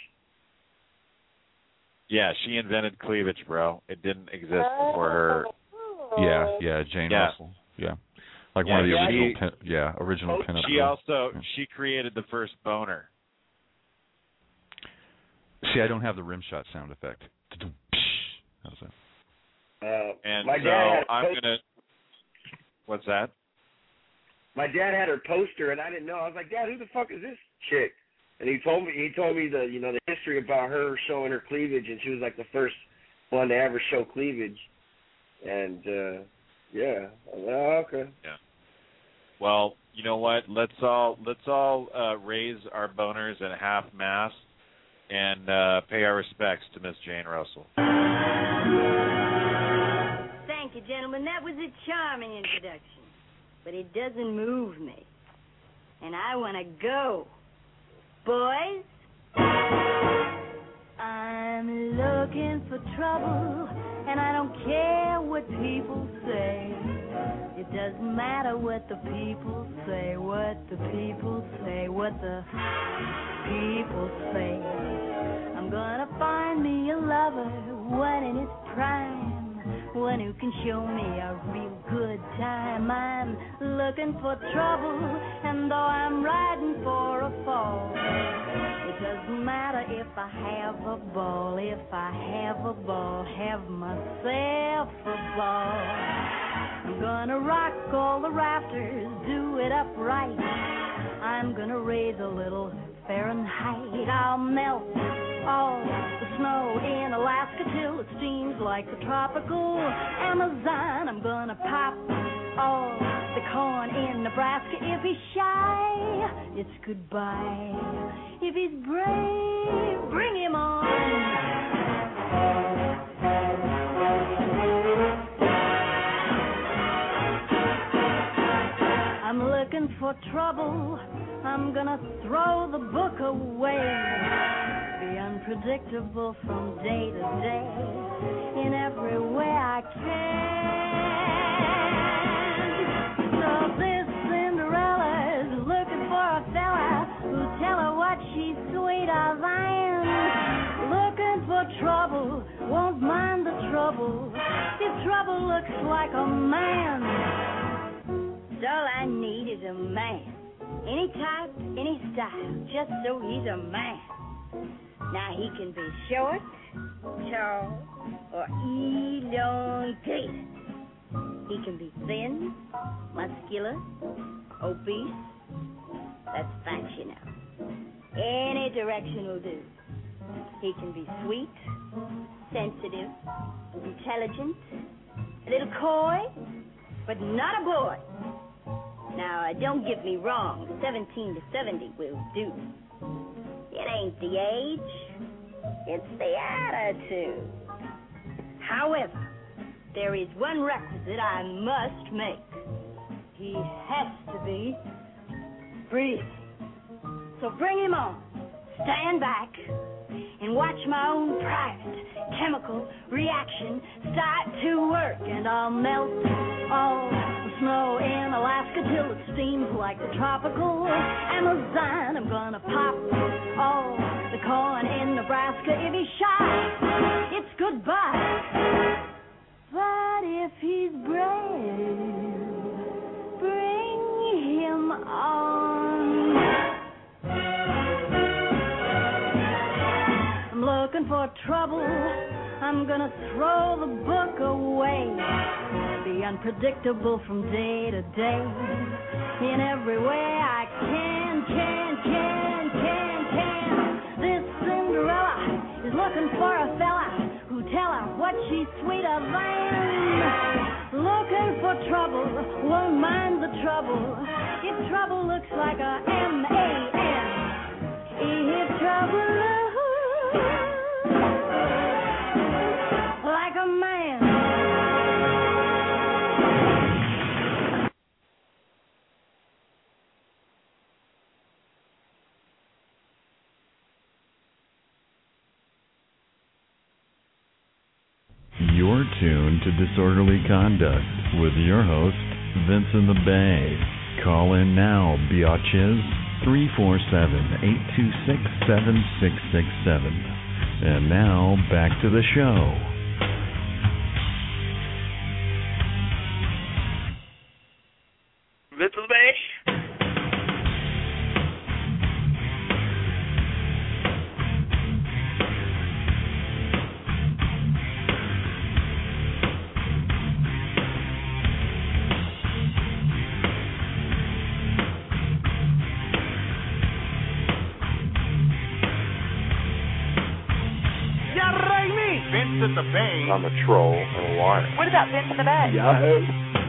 Yeah, she invented cleavage, bro. It didn't exist before her. Yeah, Jane Russell. Yeah, like one of the original pinup. She created the first boner. See, I don't have the rim shot sound effect. How's that? And so I'm gonna. What's that? My dad had her poster, and I didn't know. I was like, Dad, who the fuck is this chick? And he told me the history about her showing her cleavage, and she was like the first one to ever show cleavage. And yeah, okay. Yeah. Well, you know what? Let's all raise our boners at half mast and pay our respects to Miss Jane Russell. Thank you, gentlemen. That was a charming introduction, but it doesn't move me, and I want to go, boys. I'm looking for trouble, and I don't care what people say. It doesn't matter what the people say, what the people say, what the people say. I'm gonna find me a lover, one in his prime, one who can show me a real good time. I'm looking for trouble, and though I'm riding for a fall, it doesn't matter if I have a ball, if I have a ball, have myself a ball. I'm gonna rock all the rafters, do it upright. I'm gonna raise a little Fahrenheit. I'll melt all the snow in Alaska till it steams like the tropical Amazon. I'm gonna pop all the corn in Nebraska. If he's shy, it's goodbye. If he's brave, bring him on. I'm looking for trouble. I'm gonna throw the book away. Be unpredictable from day to day in every way I can. So this Cinderella is looking for a fella who'll tell her what she's sweeter than. Looking for trouble, won't mind the trouble if trouble looks like a man. All I need is a man. Any type, any style, just so he's a man. Now he can be short, tall, or elongated. He can be thin, muscular, obese. That's facts, you know. Any direction will do. He can be sweet, sensitive, intelligent, a little coy, but not a boy. Now, don't get me wrong, 17 to 70 will do. It ain't the age, it's the attitude. However, there is one requisite I must make. He has to be breathing. So bring him on, stand back, and watch my own private chemical reaction start to work, and I'll melt all the snow in Alaska till it steams like the tropical Amazon. I'm gonna pop all the corn in Nebraska. If he's shy, it's goodbye. But if he's brave, bring him on. I'm looking for trouble. I'm gonna throw the book away. Be unpredictable from day to day in every way I can. This Cinderella is looking for a fella who tell her what she's sweeter than. Looking for trouble, won't mind the trouble if trouble looks like a M-A-N. If trouble looks like a man. You're tuned to Disorderly Conduct with your host, Vincent the Bay. Call in now, biatches, 347-826-7667. And now, back to the show. Vincent the Bay. Vincent the Bane. I'm a troll and a liar. What about Vince in the Bay? Yahoo.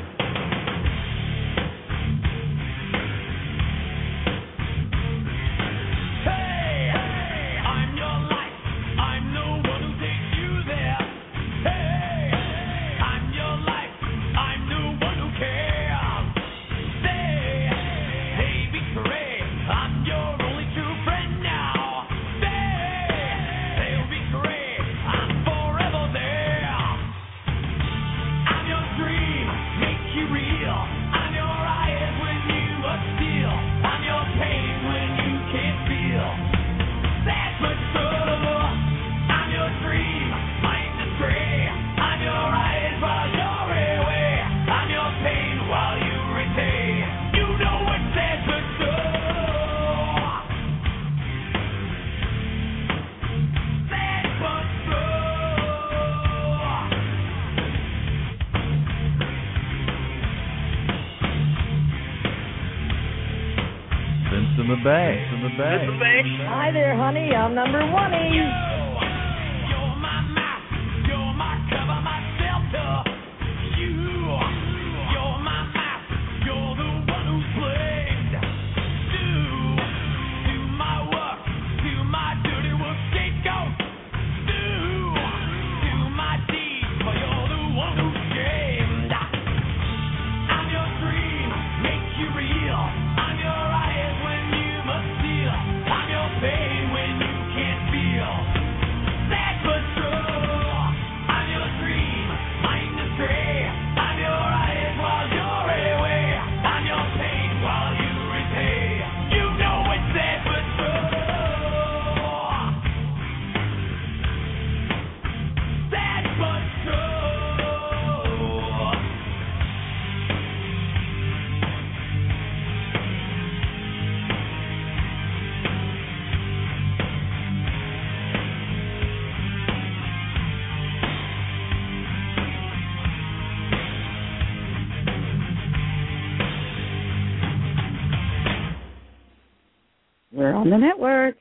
The Bay. In the Bay. Hi there, honey. I'm number 1. We're on the network.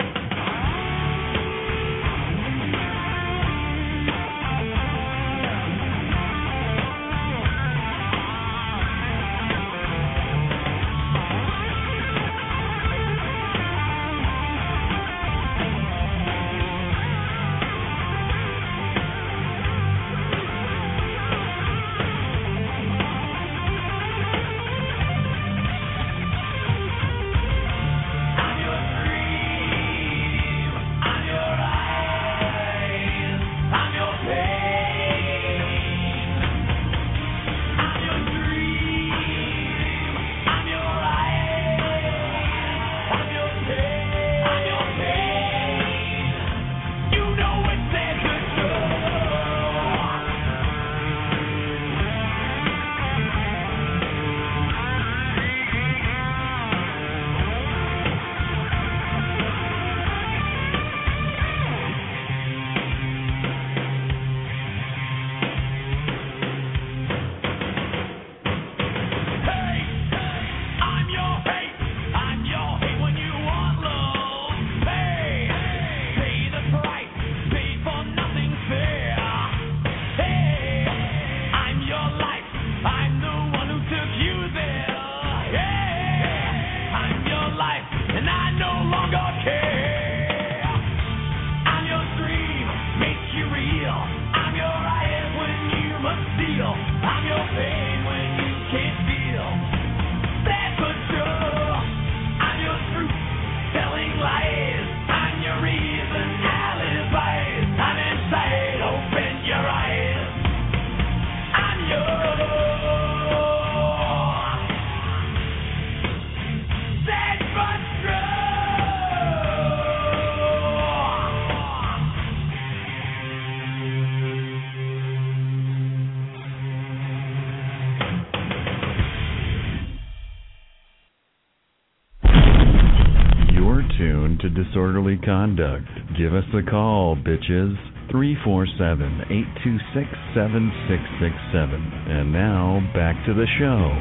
To disorderly conduct. Give us a call, bitches. 347-826-7667. And now, back to the show.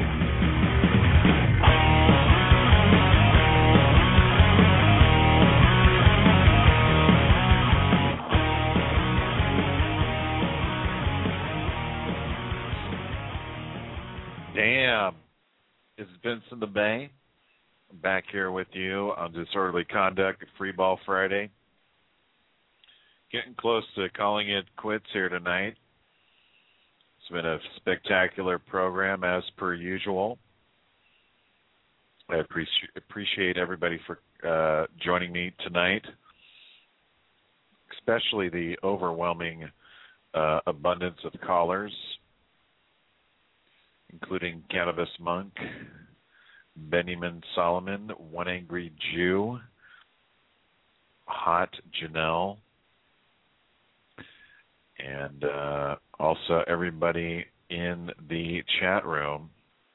Damn. It's Vincent the Bay. I'm back here with you on Disorderly Conduct, Free Ball Friday. Getting close to calling it quits here tonight. It's been a spectacular program as per usual. I appreciate everybody for joining me tonight, especially the overwhelming abundance of callers, including Cannabis Monk, Benjamin Solomon, One Angry Jew, Hot Janelle, and also everybody in the chat room,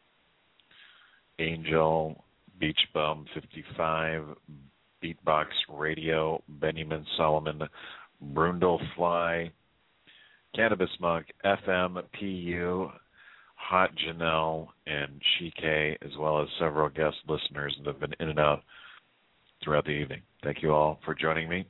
Angel, Beach Bum 55, Beatbox Radio, Benjamin Solomon, Brundlefly, Cannabis Monk, FMPU, Hot Janelle, and Shike, as well as several guest listeners that have been in and out throughout the evening. Thank you all for joining me.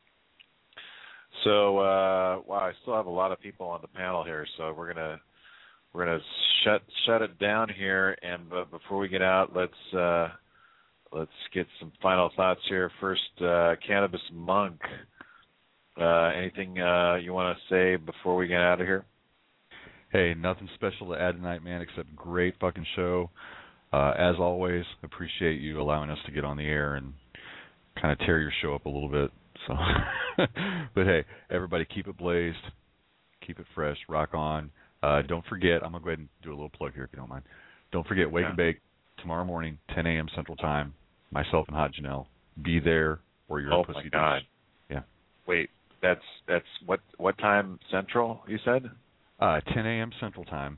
So, wow, I still have a lot of people on the panel here, so we're gonna shut it down here. And before we get out, let's get some final thoughts here. First, Cannabis Monk. Anything you want to say before we get out of here? Hey, nothing special to add tonight, man, except great fucking show. As always, appreciate you allowing us to get on the air and kind of tear your show up a little bit. So, but hey, everybody, keep it blazed, keep it fresh, rock on. Don't forget, I'm gonna go ahead and do a little plug here if you don't mind. Don't forget, Wake and Bake tomorrow morning, 10 a.m. Central Time. Myself and Hot Janelle. Be there or you're a pussy. Oh my God! Yeah. Wait, that's what time Central? You said? 10 a.m. Central Time.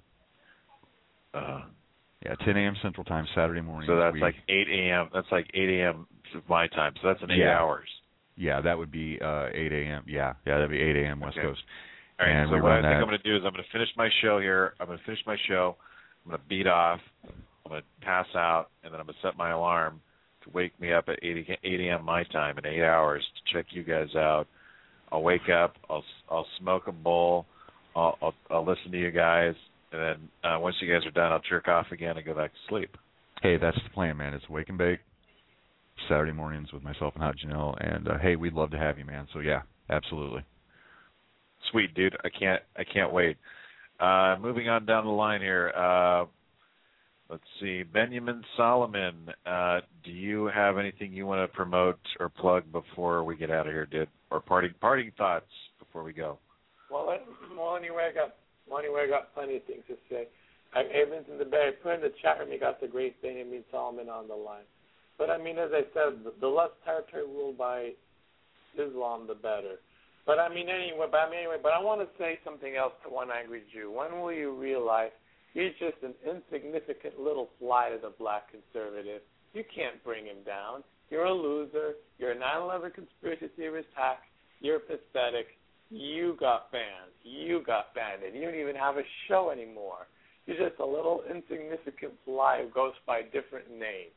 Yeah, 10 a.m. Central Time, Saturday morning. So that's like 8 a.m. That's like 8 a.m. my time. So that's in 8 hours. Yeah, that would be 8 a.m. Yeah, that'd be 8 a.m. West Coast. All right, and so what I think I'm going to do is I'm going to finish my show here. I'm going to finish my show. I'm going to beat off. I'm going to pass out, and then I'm going to set my alarm to wake me up at 8 a.m. my time in 8 hours to check you guys out. I'll wake up. I'll smoke a bowl. I'll listen to you guys, and then once you guys are done, I'll jerk off again and go back to sleep. Hey, that's the plan, man. It's Wake and Bake Saturday mornings with myself and Hot Janelle, and hey, we'd love to have you, man. So yeah, absolutely. Sweet, dude. I can't wait. Moving on down the line here. Let's see. Benjamin Solomon, do you have anything you want to promote or plug before we get out of here, dude? Or parting thoughts before we go? Well, anyway, I got plenty of things to say. I'm Evans in the Bay. I put in the chat room, you got the great Benjamin Solomon on the line. But I mean, as I said, the less territory ruled by Islam, the better. But I want to say something else to One Angry Jew. When will you realize you're just an insignificant little fly to the black conservative? You can't bring him down. You're a loser. You're a 9/11 conspiracy theorist hack. You're pathetic. You got banned. And you don't even have a show anymore. You're just a little insignificant fly who goes by different names.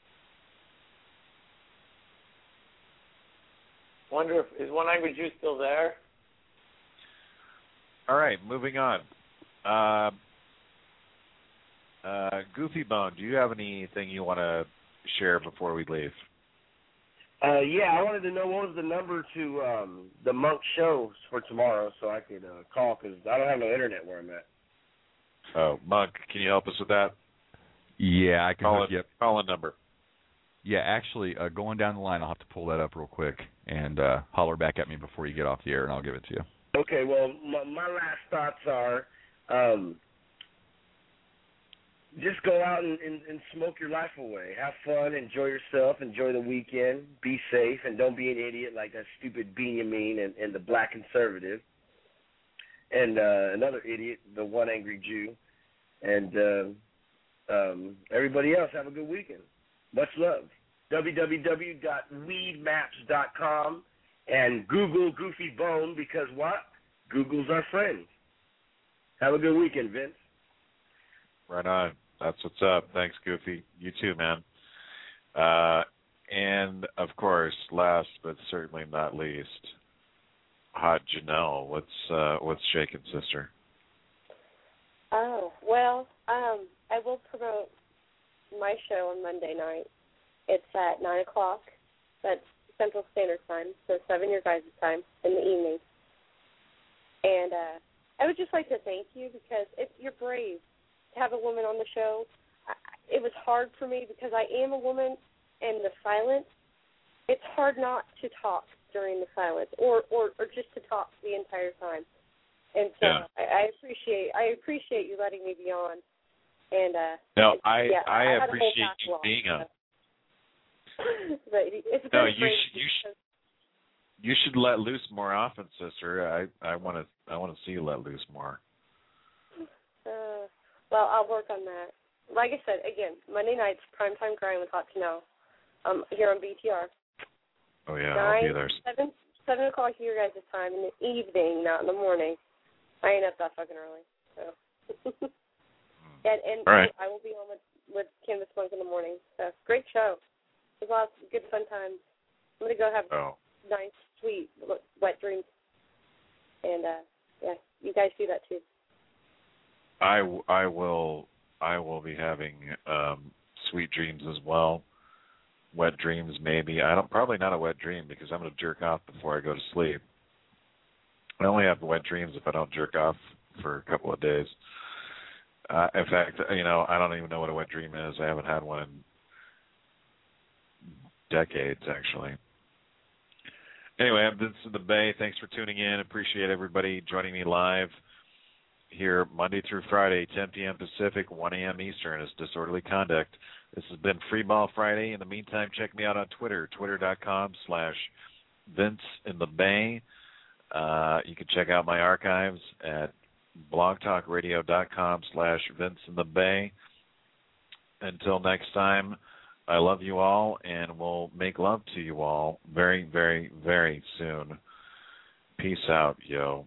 Wonder is One Angry Jew still there? All right, moving on. Goofy Bone, do you have anything you want to share before we leave? Yeah, I wanted to know what was the number to the Monk show for tomorrow so I could call, because I don't have no internet where I'm at. Oh, Monk, can you help us with that? Yeah, I can hook you up. Call a number. Yeah, actually, going down the line, I'll have to pull that up real quick and holler back at me before you get off the air, and I'll give it to you. Okay, well, my last thoughts are just go out and smoke your life away. Have fun, enjoy yourself, enjoy the weekend, be safe, and don't be an idiot like that stupid Benjamin and the black conservative. And another idiot, the One Angry Jew. And everybody else, have a good weekend. Much love. www.weedmaps.com and Google Goofy Bone, because what? Google's our friend. Have a good weekend, Vince. Right on. That's what's up. Thanks, Goofy. You too, man. And, of course, last but certainly not least, Hot Janelle. What's shaking, sister? Oh, well, I will promote my show on Monday night. It's at 9 o'clock. That's Central Standard Time, so 7 your guys' time in the evening. And I would just like to thank you because you're brave to have a woman on the show. It was hard for me because I am a woman, and the silence, it's hard not to talk during the silence or just to talk the entire time. And so I appreciate you letting me be on. And I appreciate you being on. But it's you should let loose more often, sister. I want to see you let loose more. Well, I'll work on that. Like I said, again, Monday nights, Primetime Crime with Hot to Know, here on BTR. Oh yeah, I'll be there. 7 o'clock your guys' time in the evening, not in the morning. I ain't up that fucking early. So. and right. I will be on with Canvas Monk in the morning. So great show. It was lots of good fun times. I'm gonna go have nice, sweet, wet dreams. And you guys do that too. I will be having sweet dreams as well. Wet dreams, maybe. Probably not a wet dream because I'm going to jerk off before I go to sleep. I only have wet dreams if I don't jerk off for a couple of days. In fact, I don't even know what a wet dream is. I haven't had one in decades, actually. Anyway, I'm Vincent the Bay. Thanks for tuning in. Appreciate everybody joining me live here Monday through Friday, 10 p.m. Pacific, 1 a.m. Eastern. It's Disorderly Conduct. This has been Free Ball Friday. In the meantime, check me out on Twitter, twitter.com/VinceInTheBay. You can check out my archives at blogtalkradio.com/VinceInTheBay. Until next time, I love you all, and we'll make love to you all very, very, very soon. Peace out, yo.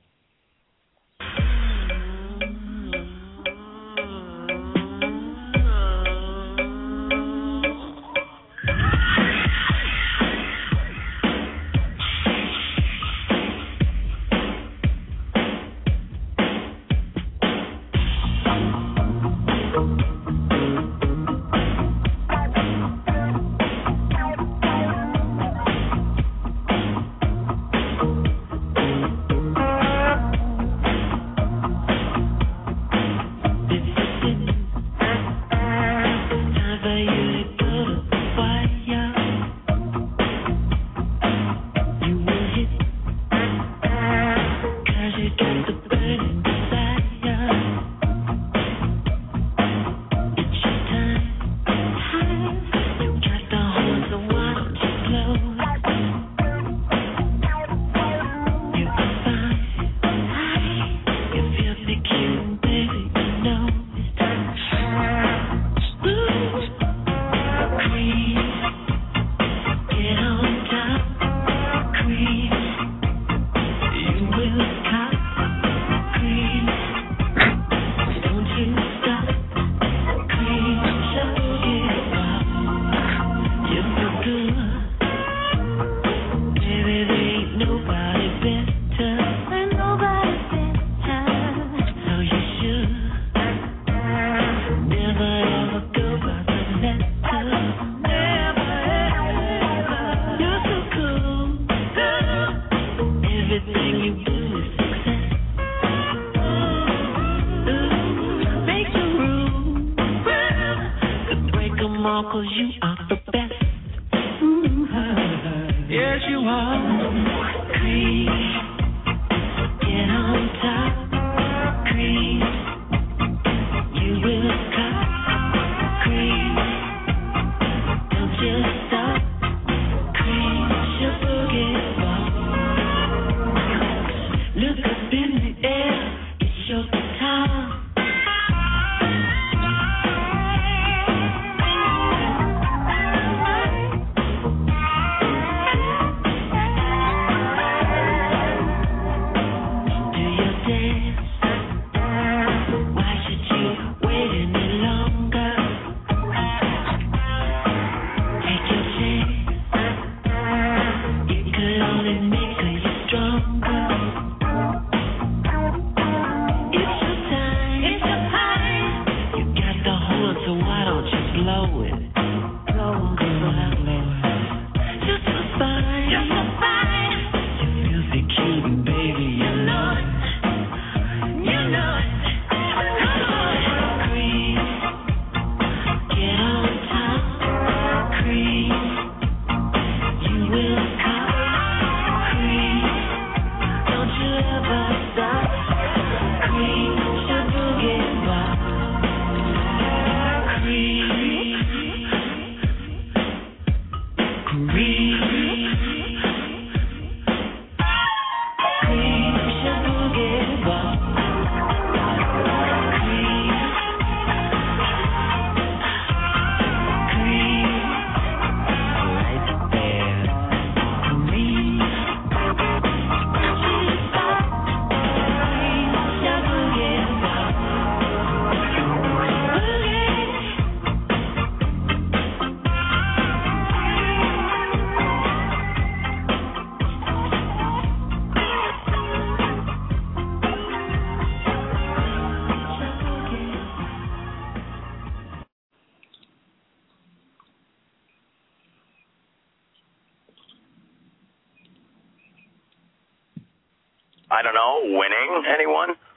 I don't know, winning anyone?